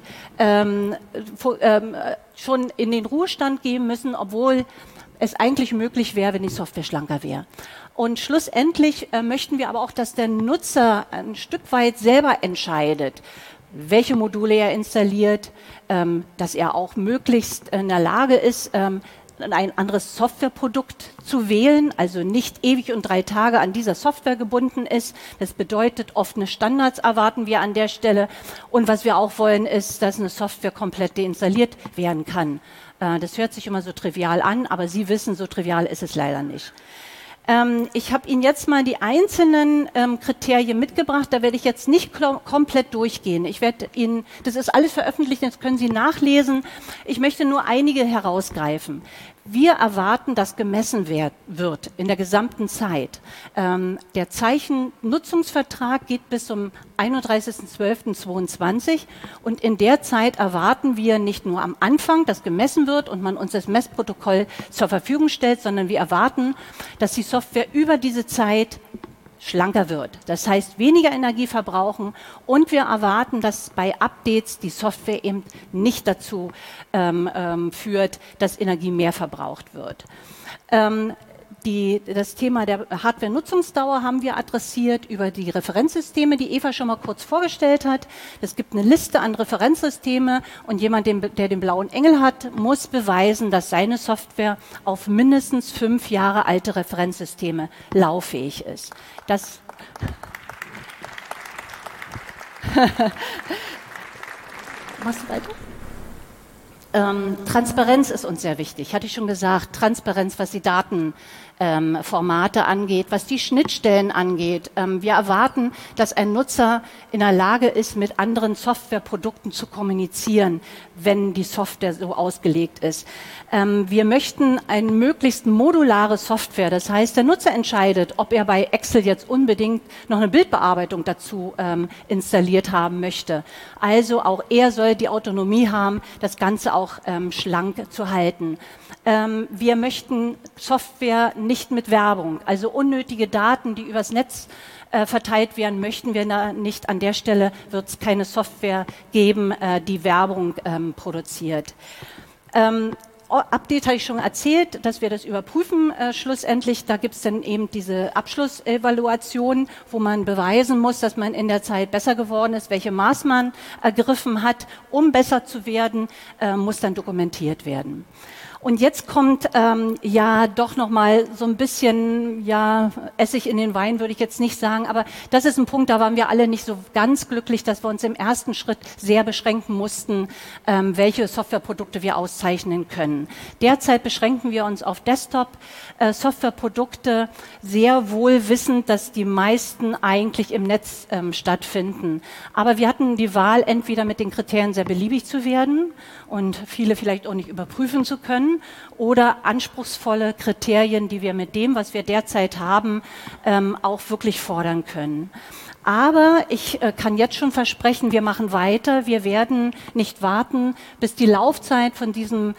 schon in den Ruhestand geben müssen, obwohl es eigentlich möglich wäre, wenn die Software schlanker wäre. Und schlussendlich möchten wir aber auch, dass der Nutzer ein Stück weit selber entscheidet, welche Module er installiert, dass er auch möglichst in der Lage ist, ein anderes Softwareprodukt zu wählen, also nicht ewig und 3 Tage an dieser Software gebunden ist. Das bedeutet, offene Standards erwarten wir an der Stelle. Und was wir auch wollen, ist, dass eine Software komplett deinstalliert werden kann. Das hört sich immer so trivial an, aber Sie wissen, so trivial ist es leider nicht. Ich habe Ihnen jetzt mal die einzelnen Kriterien mitgebracht. Da werde ich jetzt nicht komplett durchgehen. Ich werde Ihnen, das ist alles veröffentlicht, das können Sie nachlesen. Ich möchte nur einige herausgreifen. Wir erwarten, dass gemessen wird in der gesamten Zeit. Der Zeichennutzungsvertrag geht bis zum 31.12.22 und in der Zeit erwarten wir nicht nur am Anfang, dass gemessen wird und man uns das Messprotokoll zur Verfügung stellt, sondern wir erwarten, dass die Software über diese Zeit schlanker wird. Das heißt, weniger Energie verbrauchen und wir erwarten, dass bei Updates die Software eben nicht dazu führt, dass Energie mehr verbraucht wird. Das Thema der Hardware-Nutzungsdauer haben wir adressiert über die Referenzsysteme, die Eva schon mal kurz vorgestellt hat. Es gibt eine Liste an Referenzsysteme und jemand, der den blauen Engel hat, muss beweisen, dass seine Software auf mindestens 5 Jahre alte Referenzsysteme lauffähig ist. Das Machst du weiter? Transparenz ist uns sehr wichtig, hatte ich schon gesagt. Transparenz, was die Datenformate angeht, was die Schnittstellen angeht. Wir erwarten, dass ein Nutzer in der Lage ist, mit anderen Softwareprodukten zu kommunizieren, wenn die Software so ausgelegt ist. Wir möchten eine möglichst modulare Software. Das heißt, der Nutzer entscheidet, ob er bei Excel jetzt unbedingt noch eine Bildbearbeitung dazu installiert haben möchte. Also auch er soll die Autonomie haben, das Ganze auch schlank zu halten. Wir möchten Software nicht mit Werbung, also unnötige Daten, die übers Netz verteilt werden, möchten wir da nicht. An der Stelle wird es keine Software geben, die Werbung produziert. Update habe ich schon erzählt, dass wir das überprüfen schlussendlich. Da gibt es dann eben diese Abschlussevaluation, wo man beweisen muss, dass man in der Zeit besser geworden ist, welche Maßnahmen ergriffen hat, um besser zu werden, muss dann dokumentiert werden. Und jetzt kommt ja doch nochmal so ein bisschen, ja, Essig in den Wein würde ich jetzt nicht sagen, aber das ist ein Punkt, da waren wir alle nicht so ganz glücklich, dass wir uns im ersten Schritt sehr beschränken mussten, welche Softwareprodukte wir auszeichnen können. Derzeit beschränken wir uns auf Desktop-Softwareprodukte, sehr wohl wissend, dass die meisten eigentlich im Netz stattfinden. Aber wir hatten die Wahl, entweder mit den Kriterien sehr beliebig zu werden und viele vielleicht auch nicht überprüfen zu können, oder anspruchsvolle Kriterien, die wir mit dem, was wir derzeit haben, auch wirklich fordern können. Aber ich kann jetzt schon versprechen, wir machen weiter. Wir werden nicht warten, bis die Laufzeit von diesem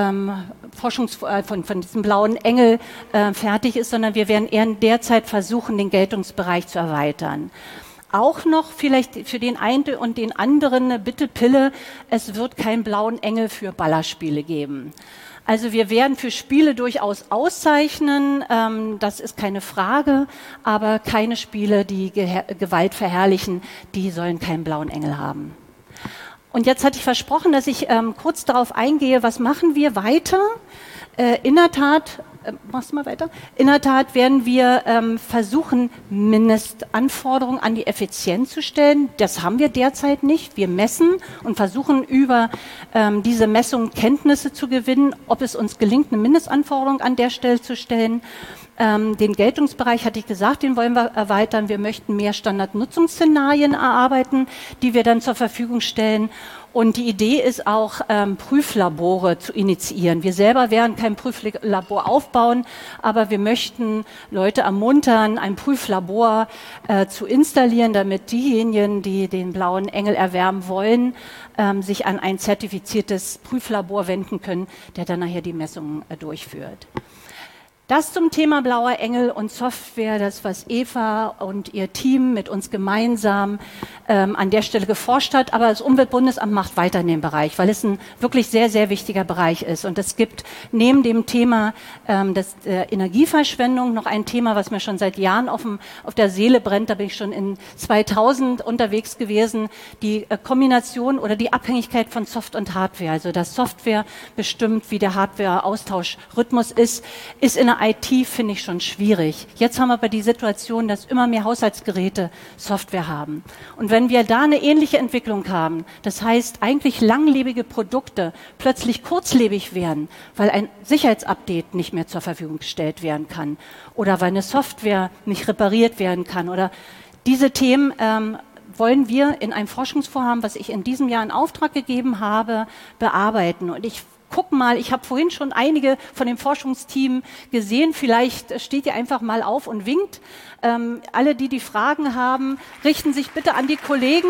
von diesem blauen Engel fertig ist, sondern wir werden eher in der Zeit versuchen, den Geltungsbereich zu erweitern. Auch noch vielleicht für den einen und den anderen eine Bitte-Pille, es wird keinen blauen Engel für Ballerspiele geben. Also wir werden für Spiele durchaus auszeichnen, das ist keine Frage, aber keine Spiele, die Gewalt verherrlichen, die sollen keinen blauen Engel haben. Und jetzt hatte ich versprochen, dass ich kurz darauf eingehe, was machen wir weiter? In der Tat, machst du mal weiter? In der Tat werden wir versuchen, Mindestanforderungen an die Effizienz zu stellen. Das haben wir derzeit nicht. Wir messen und versuchen über diese Messung Kenntnisse zu gewinnen, ob es uns gelingt, eine Mindestanforderung an der Stelle zu stellen. Den Geltungsbereich, hatte ich gesagt, den wollen wir erweitern. Wir möchten mehr Standardnutzungsszenarien erarbeiten, die wir dann zur Verfügung stellen. Und die Idee ist auch, Prüflabore zu initiieren. Wir selber werden kein Prüflabor aufbauen, aber wir möchten Leute ermuntern, ein Prüflabor zu installieren, damit diejenigen, die den blauen Engel erwerben wollen, sich an ein zertifiziertes Prüflabor wenden können, der dann nachher die Messungen durchführt. Das zum Thema blauer Engel und Software, das, was Eva und ihr Team mit uns gemeinsam an der Stelle geforscht hat. Aber das Umweltbundesamt macht weiter in dem Bereich, weil es ein wirklich sehr, sehr wichtiger Bereich ist. Und es gibt neben dem Thema der Energieverschwendung noch ein Thema, was mir schon seit Jahren auf der Seele brennt. Da bin ich schon in 2000 unterwegs gewesen. Die Kombination oder die Abhängigkeit von Soft und Hardware. Also dass Software bestimmt, wie der Hardware-Austauschrhythmus ist in der IT, finde ich, schon schwierig. Jetzt haben wir aber die Situation, dass immer mehr Haushaltsgeräte Software haben. Und wenn wir da eine ähnliche Entwicklung haben, das heißt eigentlich langlebige Produkte plötzlich kurzlebig werden, weil ein Sicherheitsupdate nicht mehr zur Verfügung gestellt werden kann oder weil eine Software nicht repariert werden kann oder diese Themen wollen wir in einem Forschungsvorhaben, was ich in diesem Jahr in Auftrag gegeben habe, bearbeiten. Und guck mal, ich habe vorhin schon einige von dem Forschungsteam gesehen. Vielleicht steht ihr einfach mal auf und winkt. Alle, die Fragen haben, richten sich bitte an die Kollegen,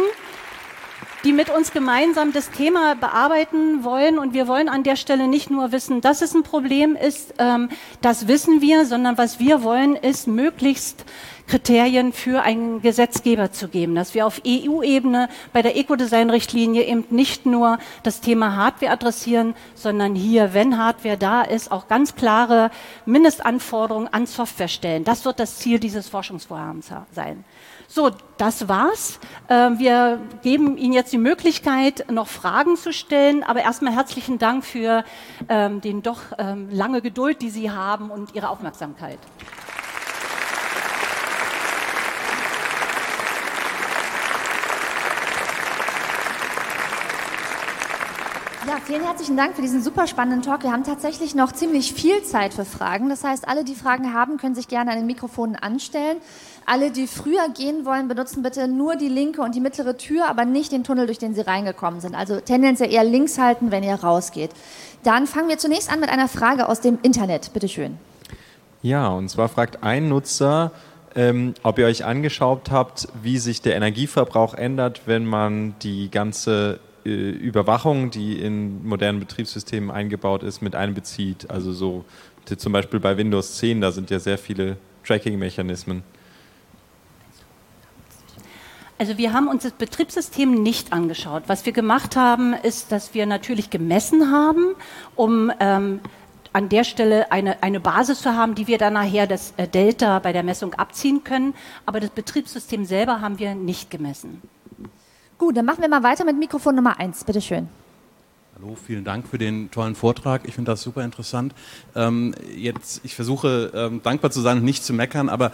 die mit uns gemeinsam das Thema bearbeiten wollen. Und wir wollen an der Stelle nicht nur wissen, dass es ein Problem ist, das wissen wir, sondern was wir wollen, ist möglichst Kriterien für einen Gesetzgeber zu geben, dass wir auf EU-Ebene bei der Ecodesign-Richtlinie eben nicht nur das Thema Hardware adressieren, sondern hier, wenn Hardware da ist, auch ganz klare Mindestanforderungen an Software stellen. Das wird das Ziel dieses Forschungsvorhabens sein. So, das war's. Wir geben Ihnen jetzt die Möglichkeit, noch Fragen zu stellen, aber erstmal herzlichen Dank für den doch lange Geduld, die Sie haben und Ihre Aufmerksamkeit. Ja, vielen herzlichen Dank für diesen super spannenden Talk. Wir haben tatsächlich noch ziemlich viel Zeit für Fragen. Das heißt, alle, die Fragen haben, können sich gerne an den Mikrofonen anstellen. Alle, die früher gehen wollen, benutzen bitte nur die linke und die mittlere Tür, aber nicht den Tunnel, durch den Sie reingekommen sind. Also tendenziell eher links halten, wenn ihr rausgeht. Dann fangen wir zunächst an mit einer Frage aus dem Internet. Bitte schön. Ja, und zwar fragt ein Nutzer, ob ihr euch angeschaut habt, wie sich der Energieverbrauch ändert, wenn man die ganze Überwachung, die in modernen Betriebssystemen eingebaut ist, mit einbezieht. Also so zum Beispiel bei Windows 10, da sind ja sehr viele Tracking-Mechanismen. Also wir haben uns das Betriebssystem nicht angeschaut. Was wir gemacht haben, ist, dass wir natürlich gemessen haben, um an der Stelle eine Basis zu haben, die wir dann nachher das Delta bei der Messung abziehen können. Aber das Betriebssystem selber haben wir nicht gemessen. Gut, dann machen wir mal weiter mit Mikrofon Nummer 1. Bitte schön. Hallo, vielen Dank für den tollen Vortrag. Ich finde das super interessant. Ich versuche dankbar zu sein und nicht zu meckern, aber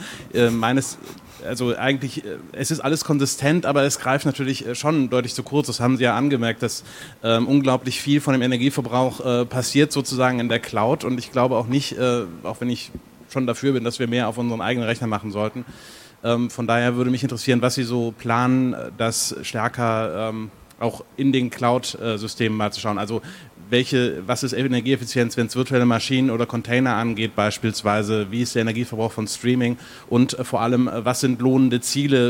es ist alles konsistent, aber es greift natürlich schon deutlich zu kurz. Das haben Sie ja angemerkt, dass unglaublich viel von dem Energieverbrauch passiert sozusagen in der Cloud, und ich glaube auch nicht, auch wenn ich schon dafür bin, dass wir mehr auf unseren eigenen Rechner machen sollten. Von daher würde mich interessieren, was Sie so planen, das stärker auch in den Cloud-Systemen mal zu schauen. Also was ist Energieeffizienz, wenn es virtuelle Maschinen oder Container angeht beispielsweise? Wie ist der Energieverbrauch von Streaming? Und vor allem, was sind lohnende Ziele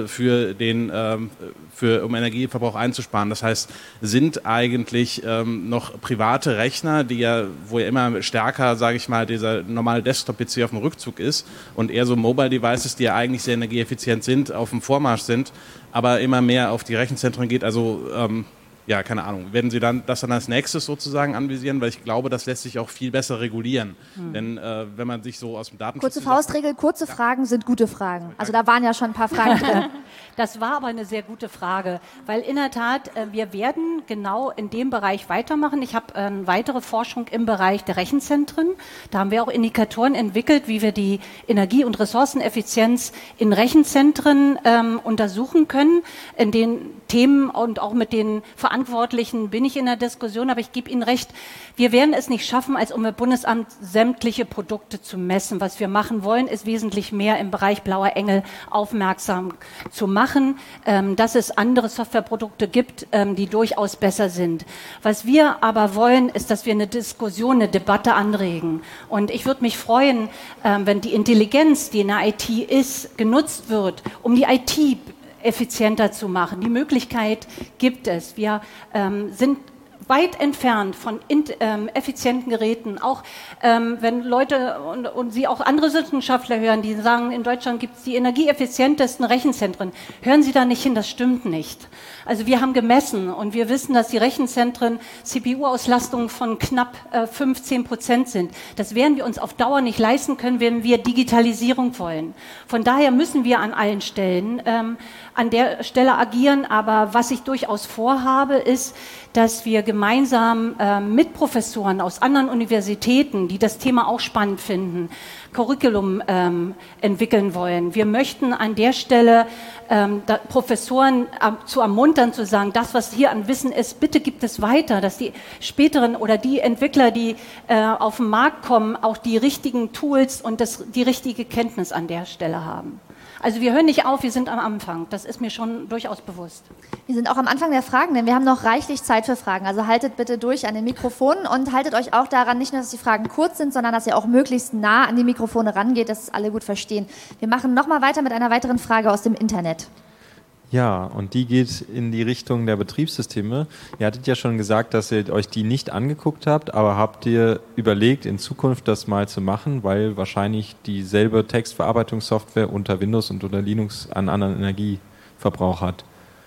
um Energieverbrauch einzusparen? Das heißt, sind eigentlich noch private Rechner, wo ja immer stärker, sage ich mal, dieser normale Desktop-PC auf dem Rückzug ist und eher so Mobile-Devices, die ja eigentlich sehr energieeffizient sind, auf dem Vormarsch sind, aber immer mehr auf die Rechenzentren geht, also keine Ahnung, werden Sie das dann als nächstes sozusagen anvisieren? Weil ich glaube, das lässt sich auch viel besser regulieren. Denn wenn man sich so aus dem Datenschutz... Kurze Faustregel, kurze Fragen sind gute Fragen. Also da waren ja schon ein paar Fragen drin. Das war aber eine sehr gute Frage, weil in der Tat, wir werden genau in dem Bereich weitermachen. Ich habe weitere Forschung im Bereich der Rechenzentren. Da haben wir auch Indikatoren entwickelt, wie wir die Energie- und Ressourceneffizienz in Rechenzentren untersuchen können. In den Themen und auch mit den Verantwortlichen bin ich in der Diskussion, aber ich gebe Ihnen recht, wir werden es nicht schaffen, als Umweltbundesamt sämtliche Produkte zu messen. Was wir machen wollen, ist wesentlich mehr im Bereich Blauer Engel aufmerksam zu machen, dass es andere Softwareprodukte gibt, die durchaus besser sind. Was wir aber wollen, ist, dass wir eine Diskussion, eine Debatte anregen. Und ich würde mich freuen, wenn die Intelligenz, die in der IT ist, genutzt wird, um die IT effizienter zu machen. Die Möglichkeit gibt es. Wir sind weit entfernt von effizienten Geräten. Auch wenn Leute und Sie auch andere Wissenschaftler hören, die sagen, in Deutschland gibt es die energieeffizientesten Rechenzentren. Hören Sie da nicht hin, das stimmt nicht. Also wir haben gemessen und wir wissen, dass die Rechenzentren CPU-Auslastungen von knapp 15% sind. Das werden wir uns auf Dauer nicht leisten können, wenn wir Digitalisierung wollen. Von daher müssen wir an allen Stellen an der Stelle agieren. Aber was ich durchaus vorhabe, ist, dass wir gemeinsam mit Professoren aus anderen Universitäten, die das Thema auch spannend finden, Curriculum entwickeln wollen. Wir möchten an der Stelle Professoren zu ermuntern, zu sagen, das, was hier an Wissen ist, bitte gibt es weiter, dass die späteren oder die Entwickler, die auf den Markt kommen, auch die richtigen Tools und die richtige Kenntnis an der Stelle haben. Also wir hören nicht auf, wir sind am Anfang. Das ist mir schon durchaus bewusst. Wir sind auch am Anfang der Fragen, denn wir haben noch reichlich Zeit für Fragen. Also haltet bitte durch an den Mikrofonen und haltet euch auch daran, nicht nur, dass die Fragen kurz sind, sondern dass ihr auch möglichst nah an die Mikrofone rangeht, dass es alle gut verstehen. Wir machen nochmal weiter mit einer weiteren Frage aus dem Internet. Ja, und die geht in die Richtung der Betriebssysteme. Ihr hattet ja schon gesagt, dass ihr euch die nicht angeguckt habt, aber habt ihr überlegt, in Zukunft das mal zu machen, weil wahrscheinlich dieselbe Textverarbeitungssoftware unter Windows und unter Linux einen anderen Energieverbrauch hat?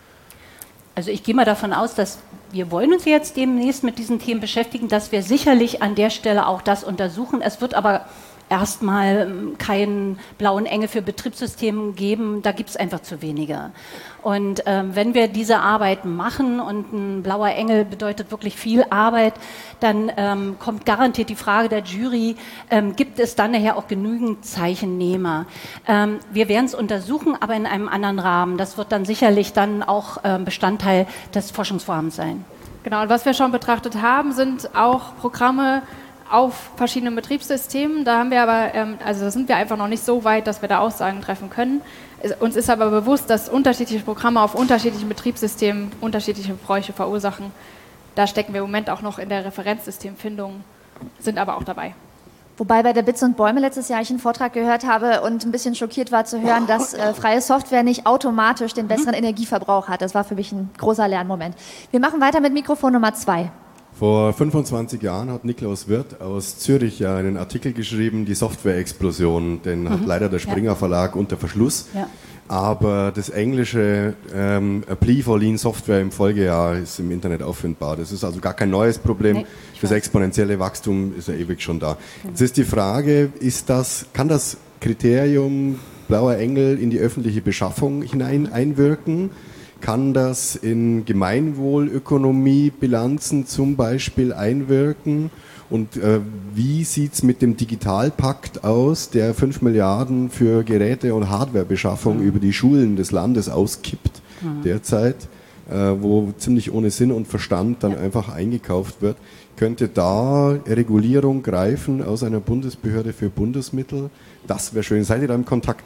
Also ich gehe mal davon aus, dass wir wollen uns jetzt demnächst mit diesen Themen beschäftigen, dass wir sicherlich an der Stelle auch das untersuchen. Es wird aber erstmal keinen blauen Engel für Betriebssysteme geben, da gibt es einfach zu wenige. Und wenn wir diese Arbeit machen und ein blauer Engel bedeutet wirklich viel Arbeit, dann kommt garantiert die Frage der Jury, gibt es dann nachher auch genügend Zeichennehmer? Wir werden es untersuchen, aber in einem anderen Rahmen. Das wird dann sicherlich dann auch Bestandteil des Forschungsvorhabens sein. Genau, und was wir schon betrachtet haben, sind auch Programme auf verschiedenen Betriebssystemen. Da haben wir aber, da sind wir einfach noch nicht so weit, dass wir da Aussagen treffen können. Uns ist aber bewusst, dass unterschiedliche Programme auf unterschiedlichen Betriebssystemen unterschiedliche Bräuche verursachen. Da stecken wir im Moment auch noch in der Referenzsystemfindung, sind aber auch dabei. Wobei bei der Bits und Bäume letztes Jahr ich einen Vortrag gehört habe und ein bisschen schockiert war zu hören, dass freie Software nicht automatisch den besseren Energieverbrauch hat. Das war für mich ein großer Lernmoment. Wir machen weiter mit Mikrofon Nummer 2. Vor 25 Jahren hat Niklaus Wirth aus Zürich ja einen Artikel geschrieben, die Software-Explosion, den hat leider der Springer Verlag unter Verschluss. Ja. Aber das englische A Plea for Lean Software im Folgejahr ist im Internet auffindbar. Das ist also gar kein neues Problem. Nee, das exponentielle Wachstum ist ja ewig schon da. Jetzt ist die Frage, kann das Kriterium Blauer Engel in die öffentliche Beschaffung hinein einwirken? Kann das in Gemeinwohlökonomiebilanzen zum Beispiel einwirken? Und wie sieht es mit dem Digitalpakt aus, der 5 Milliarden für Geräte- und Hardwarebeschaffung über die Schulen des Landes auskippt derzeit, wo ziemlich ohne Sinn und Verstand dann einfach eingekauft wird? Könnte da Regulierung greifen aus einer Bundesbehörde für Bundesmittel? Das wäre schön. Seid ihr da im Kontakt?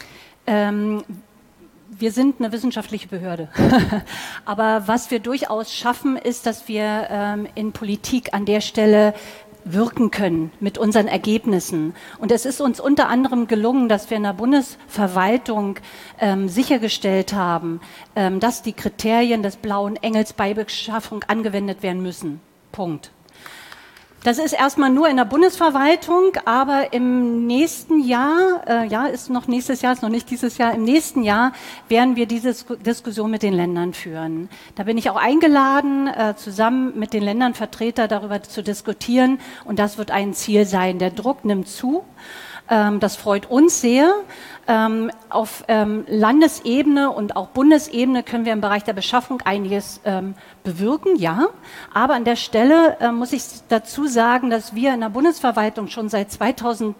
Wir sind eine wissenschaftliche Behörde. Aber was wir durchaus schaffen, ist, dass wir in Politik an der Stelle wirken können mit unseren Ergebnissen. Und es ist uns unter anderem gelungen, dass wir in der Bundesverwaltung sichergestellt haben, dass die Kriterien des Blauen Engels bei Beschaffung angewendet werden müssen. Punkt. Das ist erstmal nur in der Bundesverwaltung, aber im nächsten Jahr, ist noch nächstes Jahr, ist noch nicht dieses Jahr, im nächsten Jahr werden wir diese Diskussion mit den Ländern führen. Da bin ich auch eingeladen, zusammen mit den Ländernvertretern darüber zu diskutieren, und das wird ein Ziel sein. Der Druck nimmt zu. Das freut uns sehr. Auf Landesebene und auch Bundesebene können wir im Bereich der Beschaffung einiges bewirken, ja. Aber an der Stelle muss ich dazu sagen, dass wir in der Bundesverwaltung schon seit 2008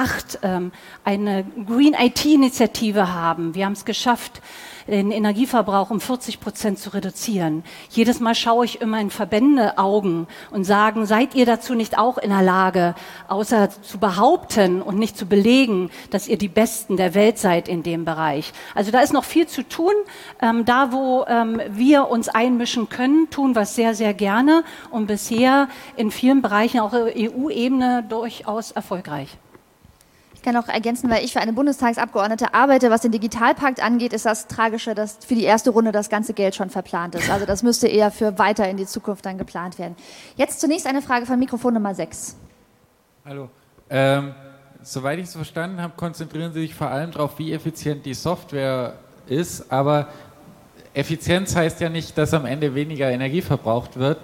eine Green IT-Initiative haben. Wir haben es geschafft, den Energieverbrauch um 40% zu reduzieren. Jedes Mal schaue ich immer in Verbände Augen und sagen, seid ihr dazu nicht auch in der Lage, außer zu behaupten und nicht zu belegen, dass ihr die Besten der Welt seid in dem Bereich. Also da ist noch viel zu tun. Da, wo wir uns einmischen können, tun wir es sehr, sehr gerne und bisher in vielen Bereichen, auch EU-Ebene, durchaus erfolgreich. Ich kann auch ergänzen, weil ich für eine Bundestagsabgeordnete arbeite, was den Digitalpakt angeht, ist das Tragische, dass für die erste Runde das ganze Geld schon verplant ist. Also das müsste eher für weiter in die Zukunft dann geplant werden. Jetzt zunächst eine Frage von Mikrofon Nummer 6. Hallo. Soweit ich es verstanden habe, konzentrieren Sie sich vor allem darauf, wie effizient die Software ist, aber Effizienz heißt ja nicht, dass am Ende weniger Energie verbraucht wird.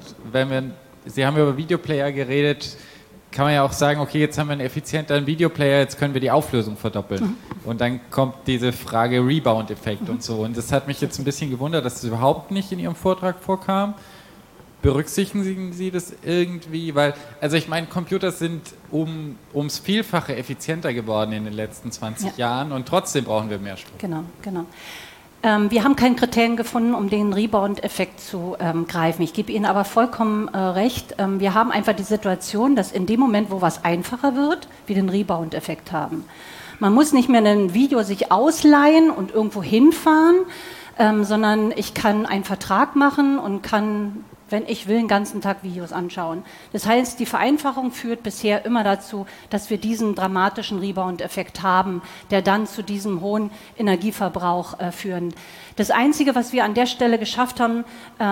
Sie haben über Videoplayer geredet, kann man ja auch sagen, okay, jetzt haben wir einen effizienteren Videoplayer, jetzt können wir die Auflösung verdoppeln. Und dann kommt diese Frage Rebound-Effekt und so. Und das hat mich jetzt ein bisschen gewundert, dass das überhaupt nicht in Ihrem Vortrag vorkam. Berücksichtigen Sie das irgendwie? Weil, also ich meine, Computer sind ums Vielfache effizienter geworden in den letzten 20 Jahren und trotzdem brauchen wir mehr Strom. Genau. Wir haben keine Kriterien gefunden, um den Rebound-Effekt zu greifen. Ich gebe Ihnen aber vollkommen recht. Wir haben einfach die Situation, dass in dem Moment, wo was einfacher wird, wir den Rebound-Effekt haben. Man muss nicht mehr ein Video sich ausleihen und irgendwo hinfahren, sondern ich kann einen Vertrag machen und kann, wenn ich will, den ganzen Tag Videos anschauen. Das heißt, die Vereinfachung führt bisher immer dazu, dass wir diesen dramatischen Rebound-Effekt haben, der dann zu diesem hohen Energieverbrauch führen. Das Einzige, was wir an der Stelle geschafft haben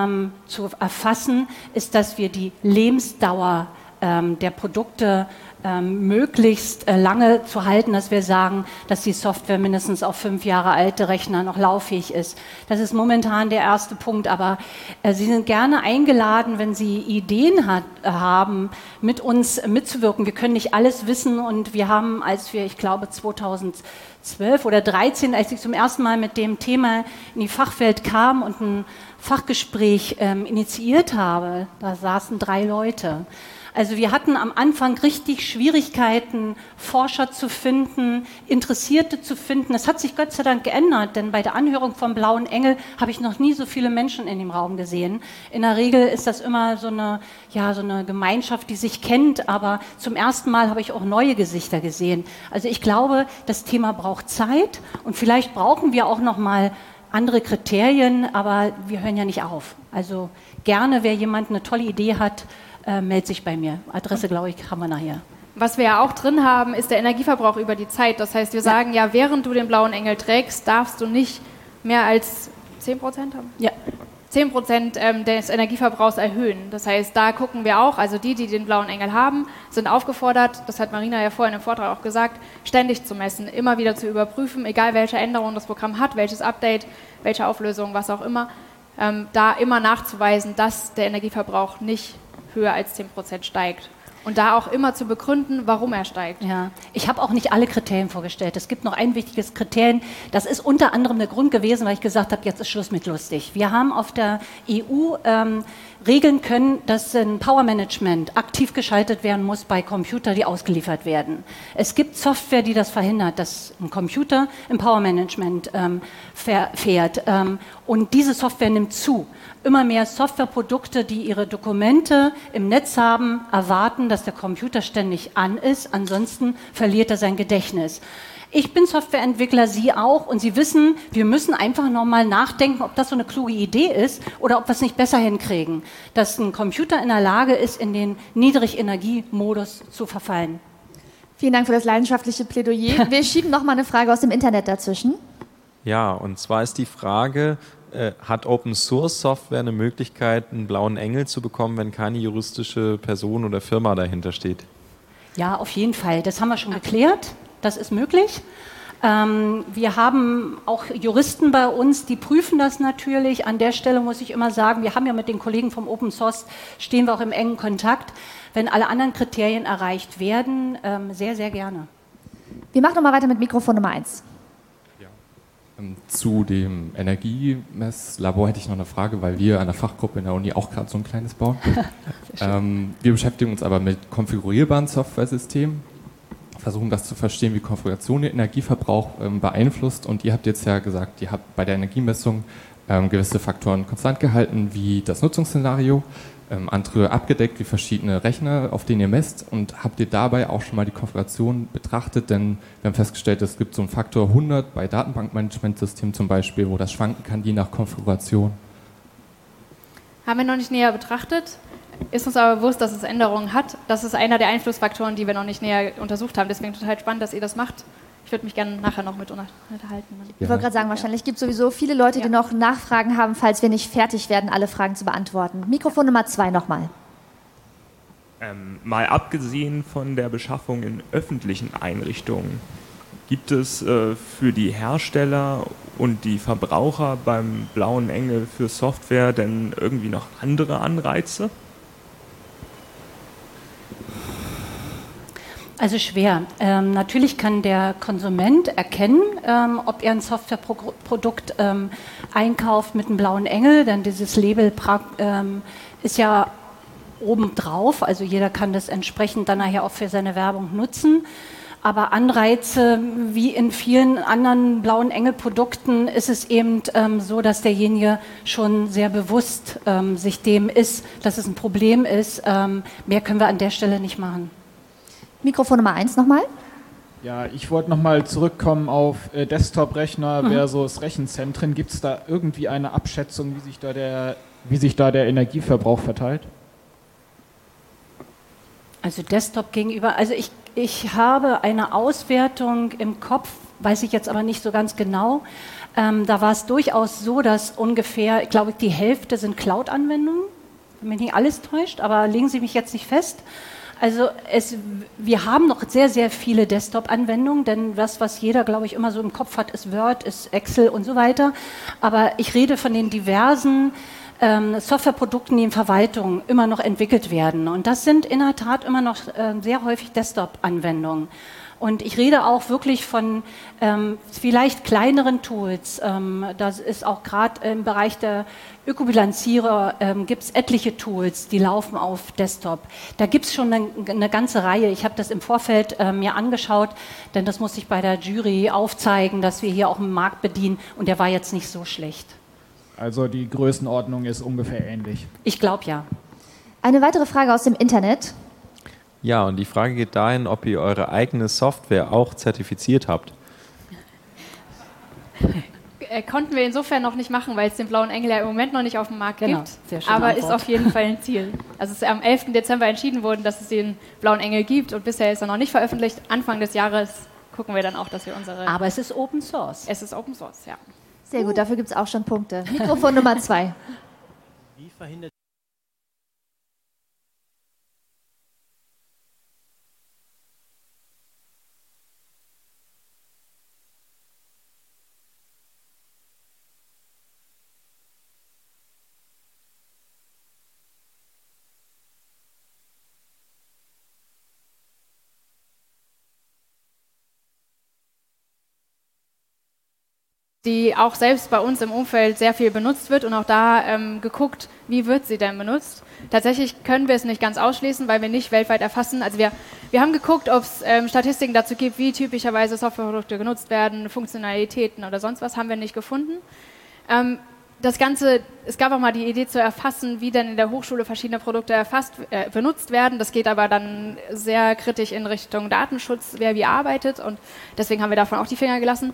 zu erfassen, ist, dass wir die Lebensdauer der Produkte möglichst lange zu halten, dass wir sagen, dass die Software mindestens auf 5 Jahre alte Rechner noch lauffähig ist. Das ist momentan der erste Punkt, aber Sie sind gerne eingeladen, wenn Sie Ideen haben, mit uns mitzuwirken. Wir können nicht alles wissen und wir haben, ich glaube 2012 oder 2013, als ich zum ersten Mal mit dem Thema in die Fachwelt kam und ein Fachgespräch initiiert habe, da saßen 3 Leute. Also wir hatten am Anfang richtig Schwierigkeiten, Forscher zu finden, Interessierte zu finden. Das hat sich Gott sei Dank geändert, denn bei der Anhörung vom Blauen Engel habe ich noch nie so viele Menschen in dem Raum gesehen. In der Regel ist das immer so eine Gemeinschaft, die sich kennt, aber zum ersten Mal habe ich auch neue Gesichter gesehen. Also ich glaube, das Thema braucht Zeit und vielleicht brauchen wir auch noch mal andere Kriterien, aber wir hören ja nicht auf. Also gerne, wer jemand eine tolle Idee hat, meldet sich bei mir. Adresse, glaube ich, haben wir nachher. Was wir ja auch drin haben, ist der Energieverbrauch über die Zeit. Das heißt, wir sagen ja, während du den Blauen Engel trägst, darfst du nicht mehr als 10% haben? Ja. 10% des Energieverbrauchs erhöhen. Das heißt, da gucken wir auch, also die den Blauen Engel haben, sind aufgefordert, das hat Marina ja vorhin im Vortrag auch gesagt, ständig zu messen, immer wieder zu überprüfen, egal welche Änderung das Programm hat, welches Update, welche Auflösung, was auch immer, da immer nachzuweisen, dass der Energieverbrauch nicht höher als 10% steigt. Und da auch immer zu begründen, warum er steigt. Ja, ich habe auch nicht alle Kriterien vorgestellt. Es gibt noch ein wichtiges Kriterium. Das ist unter anderem der Grund gewesen, weil ich gesagt habe, jetzt ist Schluss mit lustig. Wir haben auf der EU regeln können, dass ein Powermanagement aktiv geschaltet werden muss bei Computern, die ausgeliefert werden. Es gibt Software, die das verhindert, dass ein Computer im Powermanagement fährt. Und diese Software nimmt zu. Immer mehr Softwareprodukte, die ihre Dokumente im Netz haben, erwarten, dass der Computer ständig an ist. Ansonsten verliert er sein Gedächtnis. Ich bin Softwareentwickler, Sie auch, und Sie wissen, wir müssen einfach nochmal nachdenken, ob das so eine kluge Idee ist oder ob wir es nicht besser hinkriegen, dass ein Computer in der Lage ist, in den Niedrigenergiemodus zu verfallen. Vielen Dank für das leidenschaftliche Plädoyer. Wir schieben noch mal eine Frage aus dem Internet dazwischen. Ja, und zwar ist die Frage, hat Open Source Software eine Möglichkeit, einen blauen Engel zu bekommen, wenn keine juristische Person oder Firma dahinter steht? Ja, auf jeden Fall. Das haben wir schon geklärt. Das ist möglich. Wir haben auch Juristen bei uns, die prüfen das natürlich. An der Stelle muss ich immer sagen, wir haben ja mit den Kollegen vom Open Source, stehen wir auch im engen Kontakt. Wenn alle anderen Kriterien erreicht werden, sehr, sehr gerne. Wir machen nochmal weiter mit Mikrofon Nummer 1. Zu dem Energiemesslabor hätte ich noch eine Frage, weil wir an der Fachgruppe in der Uni auch gerade so ein kleines bauen. Wir beschäftigen uns aber mit konfigurierbaren Softwaresystemen, versuchen das zu verstehen, wie Konfiguration den Energieverbrauch beeinflusst. Und ihr habt jetzt ja gesagt, ihr habt bei der Energiemessung gewisse Faktoren konstant gehalten, wie das Nutzungsszenario, andere abgedeckt, wie verschiedene Rechner, auf denen ihr messt. Und habt ihr dabei auch schon mal die Konfiguration betrachtet? Denn wir haben festgestellt, es gibt so einen Faktor 100 bei Datenbankmanagementsystemen zum Beispiel, wo das schwanken kann, je nach Konfiguration. Haben wir noch nicht näher betrachtet, ist uns aber bewusst, dass es Änderungen hat. Das ist einer der Einflussfaktoren, die wir noch nicht näher untersucht haben. Deswegen total spannend, dass ihr das macht. Ich würde mich gerne nachher noch mit unterhalten. Ich wollte gerade sagen, wahrscheinlich gibt es sowieso viele Leute, die noch Nachfragen haben, falls wir nicht fertig werden, alle Fragen zu beantworten. Mikrofon Nummer 2 nochmal. Mal abgesehen von der Beschaffung in öffentlichen Einrichtungen, gibt es für die Hersteller und die Verbraucher beim Blauen Engel für Software denn irgendwie noch andere Anreize? Also schwer. Natürlich kann der Konsument erkennen, ob er ein Softwareprodukt einkauft mit einem blauen Engel, denn dieses Label ist ja obendrauf, also jeder kann das entsprechend dann nachher auch für seine Werbung nutzen. Aber Anreize, wie in vielen anderen blauen Engel-Produkten, ist es eben so, dass derjenige schon sehr bewusst sich dem ist, dass es ein Problem ist. Mehr können wir an der Stelle nicht machen. Mikrofon Nummer 1 nochmal. Ja, ich wollte nochmal zurückkommen auf Desktop-Rechner versus Rechenzentren. Gibt es da irgendwie eine Abschätzung, wie sich da der Energieverbrauch verteilt? Also Desktop gegenüber, also ich habe eine Auswertung im Kopf, weiß ich jetzt aber nicht so ganz genau. Da war es durchaus so, dass ungefähr, ich glaube, die Hälfte sind Cloud-Anwendungen, wenn mich nicht alles täuscht, aber legen Sie mich jetzt nicht fest. Also wir haben noch sehr, sehr viele Desktop-Anwendungen, denn das, was jeder, glaube ich, immer so im Kopf hat, ist Word, ist Excel und so weiter. Aber ich rede von den diversen Softwareprodukten, die in Verwaltung immer noch entwickelt werden. Und das sind in der Tat immer noch sehr häufig Desktop-Anwendungen. Und ich rede auch wirklich von vielleicht kleineren Tools. Das ist auch gerade im Bereich der Ökobilanzierer, gibt es etliche Tools, die laufen auf Desktop. Da gibt es schon eine ganze Reihe. Ich habe das im Vorfeld mir angeschaut, denn das muss ich bei der Jury aufzeigen, dass wir hier auch einen Markt bedienen. Und der war jetzt nicht so schlecht. Also die Größenordnung ist ungefähr ähnlich. Ich glaube ja. Eine weitere Frage aus dem Internet. Ja, und die Frage geht dahin, ob ihr eure eigene Software auch zertifiziert habt. Konnten wir insofern noch nicht machen, weil es den Blauen Engel ja im Moment noch nicht auf dem Markt gibt. Sehr schöne Aber Antwort. ist auf jeden Fall ein Ziel. Also es ist am 11. Dezember entschieden worden, dass es den Blauen Engel gibt und bisher ist er noch nicht veröffentlicht. Anfang des Jahres gucken wir dann auch, dass wir unsere... Aber es ist Open Source. Es ist Open Source, ja. Sehr gut, dafür gibt es auch schon Punkte. Mikrofon Nummer 2. Wie verhindert die auch selbst bei uns im Umfeld sehr viel benutzt wird und auch da geguckt, wie wird sie denn benutzt. Tatsächlich können wir es nicht ganz ausschließen, weil wir nicht weltweit erfassen. Also wir haben geguckt, ob es Statistiken dazu gibt, wie typischerweise Softwareprodukte genutzt werden, Funktionalitäten oder sonst was, haben wir nicht gefunden. Das Ganze, es gab auch mal die Idee zu erfassen, wie denn in der Hochschule verschiedene Produkte benutzt werden. Das geht aber dann sehr kritisch in Richtung Datenschutz, wer wie arbeitet und deswegen haben wir davon auch die Finger gelassen.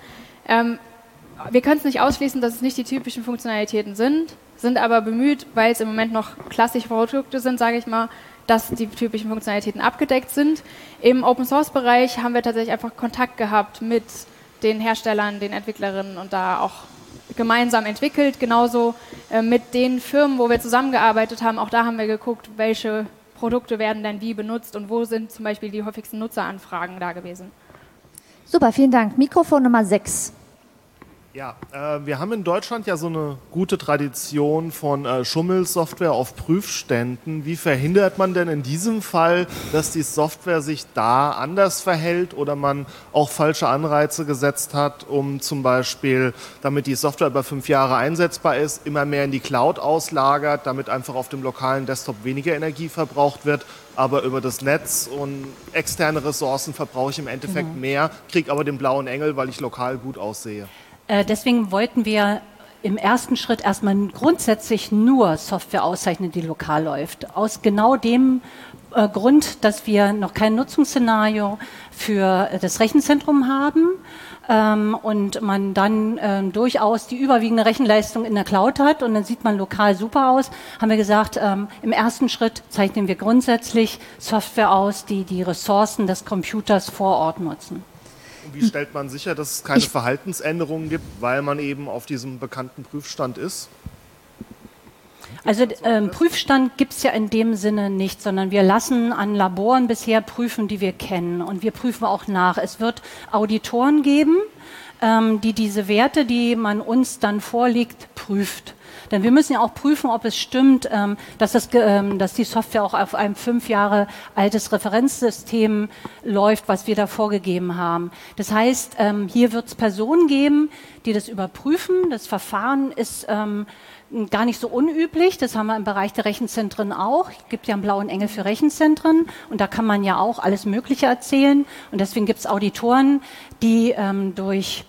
Wir können es nicht ausschließen, dass es nicht die typischen Funktionalitäten sind aber bemüht, weil es im Moment noch klassische Produkte sind, sage ich mal, dass die typischen Funktionalitäten abgedeckt sind. Im Open-Source-Bereich haben wir tatsächlich einfach Kontakt gehabt mit den Herstellern, den Entwicklerinnen und da auch gemeinsam entwickelt. Genauso mit den Firmen, wo wir zusammengearbeitet haben, auch da haben wir geguckt, welche Produkte werden denn wie benutzt und wo sind zum Beispiel die häufigsten Nutzeranfragen da gewesen. Super, vielen Dank. Mikrofon Nummer 6. Ja, wir haben in Deutschland ja so eine gute Tradition von Schummelsoftware auf Prüfständen. Wie verhindert man denn in diesem Fall, dass die Software sich da anders verhält oder man auch falsche Anreize gesetzt hat, um zum Beispiel, damit die Software über 5 Jahre einsetzbar ist, immer mehr in die Cloud auslagert, damit einfach auf dem lokalen Desktop weniger Energie verbraucht wird, aber über das Netz und externe Ressourcen verbrauche ich im Endeffekt mehr, kriege aber den blauen Engel, weil ich lokal gut aussehe. Deswegen wollten wir im ersten Schritt erstmal grundsätzlich nur Software auszeichnen, die lokal läuft. Aus genau dem Grund, dass wir noch kein Nutzungsszenario für das Rechenzentrum haben und man dann durchaus die überwiegende Rechenleistung in der Cloud hat und dann sieht man lokal super aus, haben wir gesagt, im ersten Schritt zeichnen wir grundsätzlich Software aus, die die Ressourcen des Computers vor Ort nutzen. Und wie stellt man sicher, dass es keine Verhaltensänderungen gibt, weil man eben auf diesem bekannten Prüfstand ist? Also Prüfstand gibt es ja in dem Sinne nicht, sondern wir lassen an Laboren bisher prüfen, die wir kennen. Und wir prüfen auch nach. Es wird Auditoren geben, die diese Werte, die man uns dann vorlegt, prüft. Denn wir müssen ja auch prüfen, ob es stimmt, dass die Software auch auf einem 5 Jahre altes Referenzsystem läuft, was wir da vorgegeben haben. Das heißt, hier wird es Personen geben, die das überprüfen. Das Verfahren ist gar nicht so unüblich. Das haben wir im Bereich der Rechenzentren auch. Es gibt ja einen blauen Engel für Rechenzentren und da kann man ja auch alles Mögliche erzählen. Und deswegen gibt es Auditoren, die durch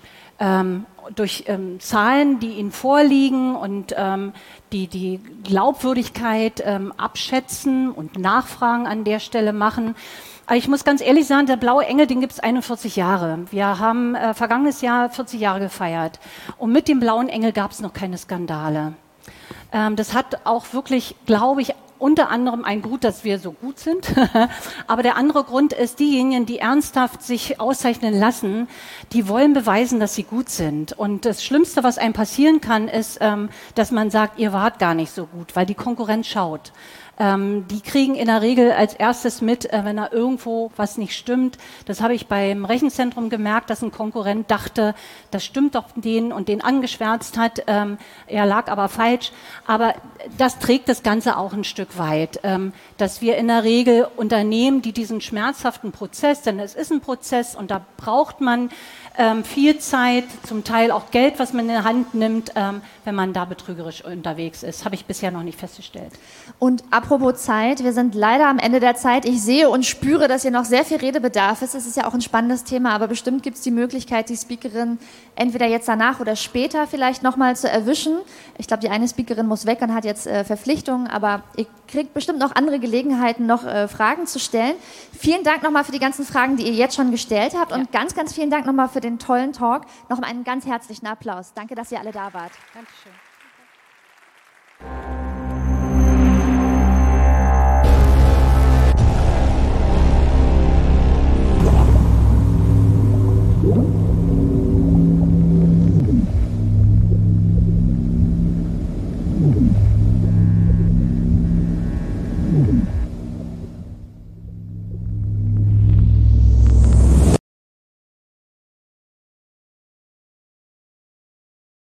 Zahlen, die ihnen vorliegen und die Glaubwürdigkeit abschätzen und Nachfragen an der Stelle machen. Aber ich muss ganz ehrlich sagen, der blaue Engel, den gibt es 41 Jahre. Wir haben vergangenes Jahr 40 Jahre gefeiert. Und mit dem blauen Engel gab es noch keine Skandale. Das hat auch wirklich, glaube ich, unter anderem ein Gut, dass wir so gut sind. Aber der andere Grund ist, diejenigen, die ernsthaft sich auszeichnen lassen, die wollen beweisen, dass sie gut sind. Und das Schlimmste, was einem passieren kann, ist, dass man sagt, ihr wart gar nicht so gut, weil die Konkurrenz schaut. Die kriegen in der Regel als erstes mit, wenn da irgendwo was nicht stimmt. Das habe ich beim Rechenzentrum gemerkt, dass ein Konkurrent dachte, das stimmt doch den und den angeschwärzt hat. Er lag aber falsch. Aber das trägt das Ganze auch ein Stück weit, dass wir in der Regel Unternehmen, die diesen schmerzhaften Prozess, denn es ist ein Prozess und da braucht man viel Zeit, zum Teil auch Geld, was man in die Hand nimmt, wenn man da betrügerisch unterwegs ist. Habe ich bisher noch nicht festgestellt. Und apropos Zeit, wir sind leider am Ende der Zeit. Ich sehe und spüre, dass hier noch sehr viel Redebedarf ist. Es ist ja auch ein spannendes Thema, aber bestimmt gibt es die Möglichkeit, die Speakerin entweder jetzt danach oder später vielleicht nochmal zu erwischen. Ich glaube, die eine Speakerin muss weg und hat jetzt Verpflichtungen, aber ihr kriegt bestimmt noch andere Gelegenheiten, noch Fragen zu stellen. Vielen Dank nochmal für die ganzen Fragen, die ihr jetzt schon gestellt habt und ganz, ganz vielen Dank nochmal für den tollen Talk. Nochmal einen ganz herzlichen Applaus. Danke, dass ihr alle da wart. Dankeschön.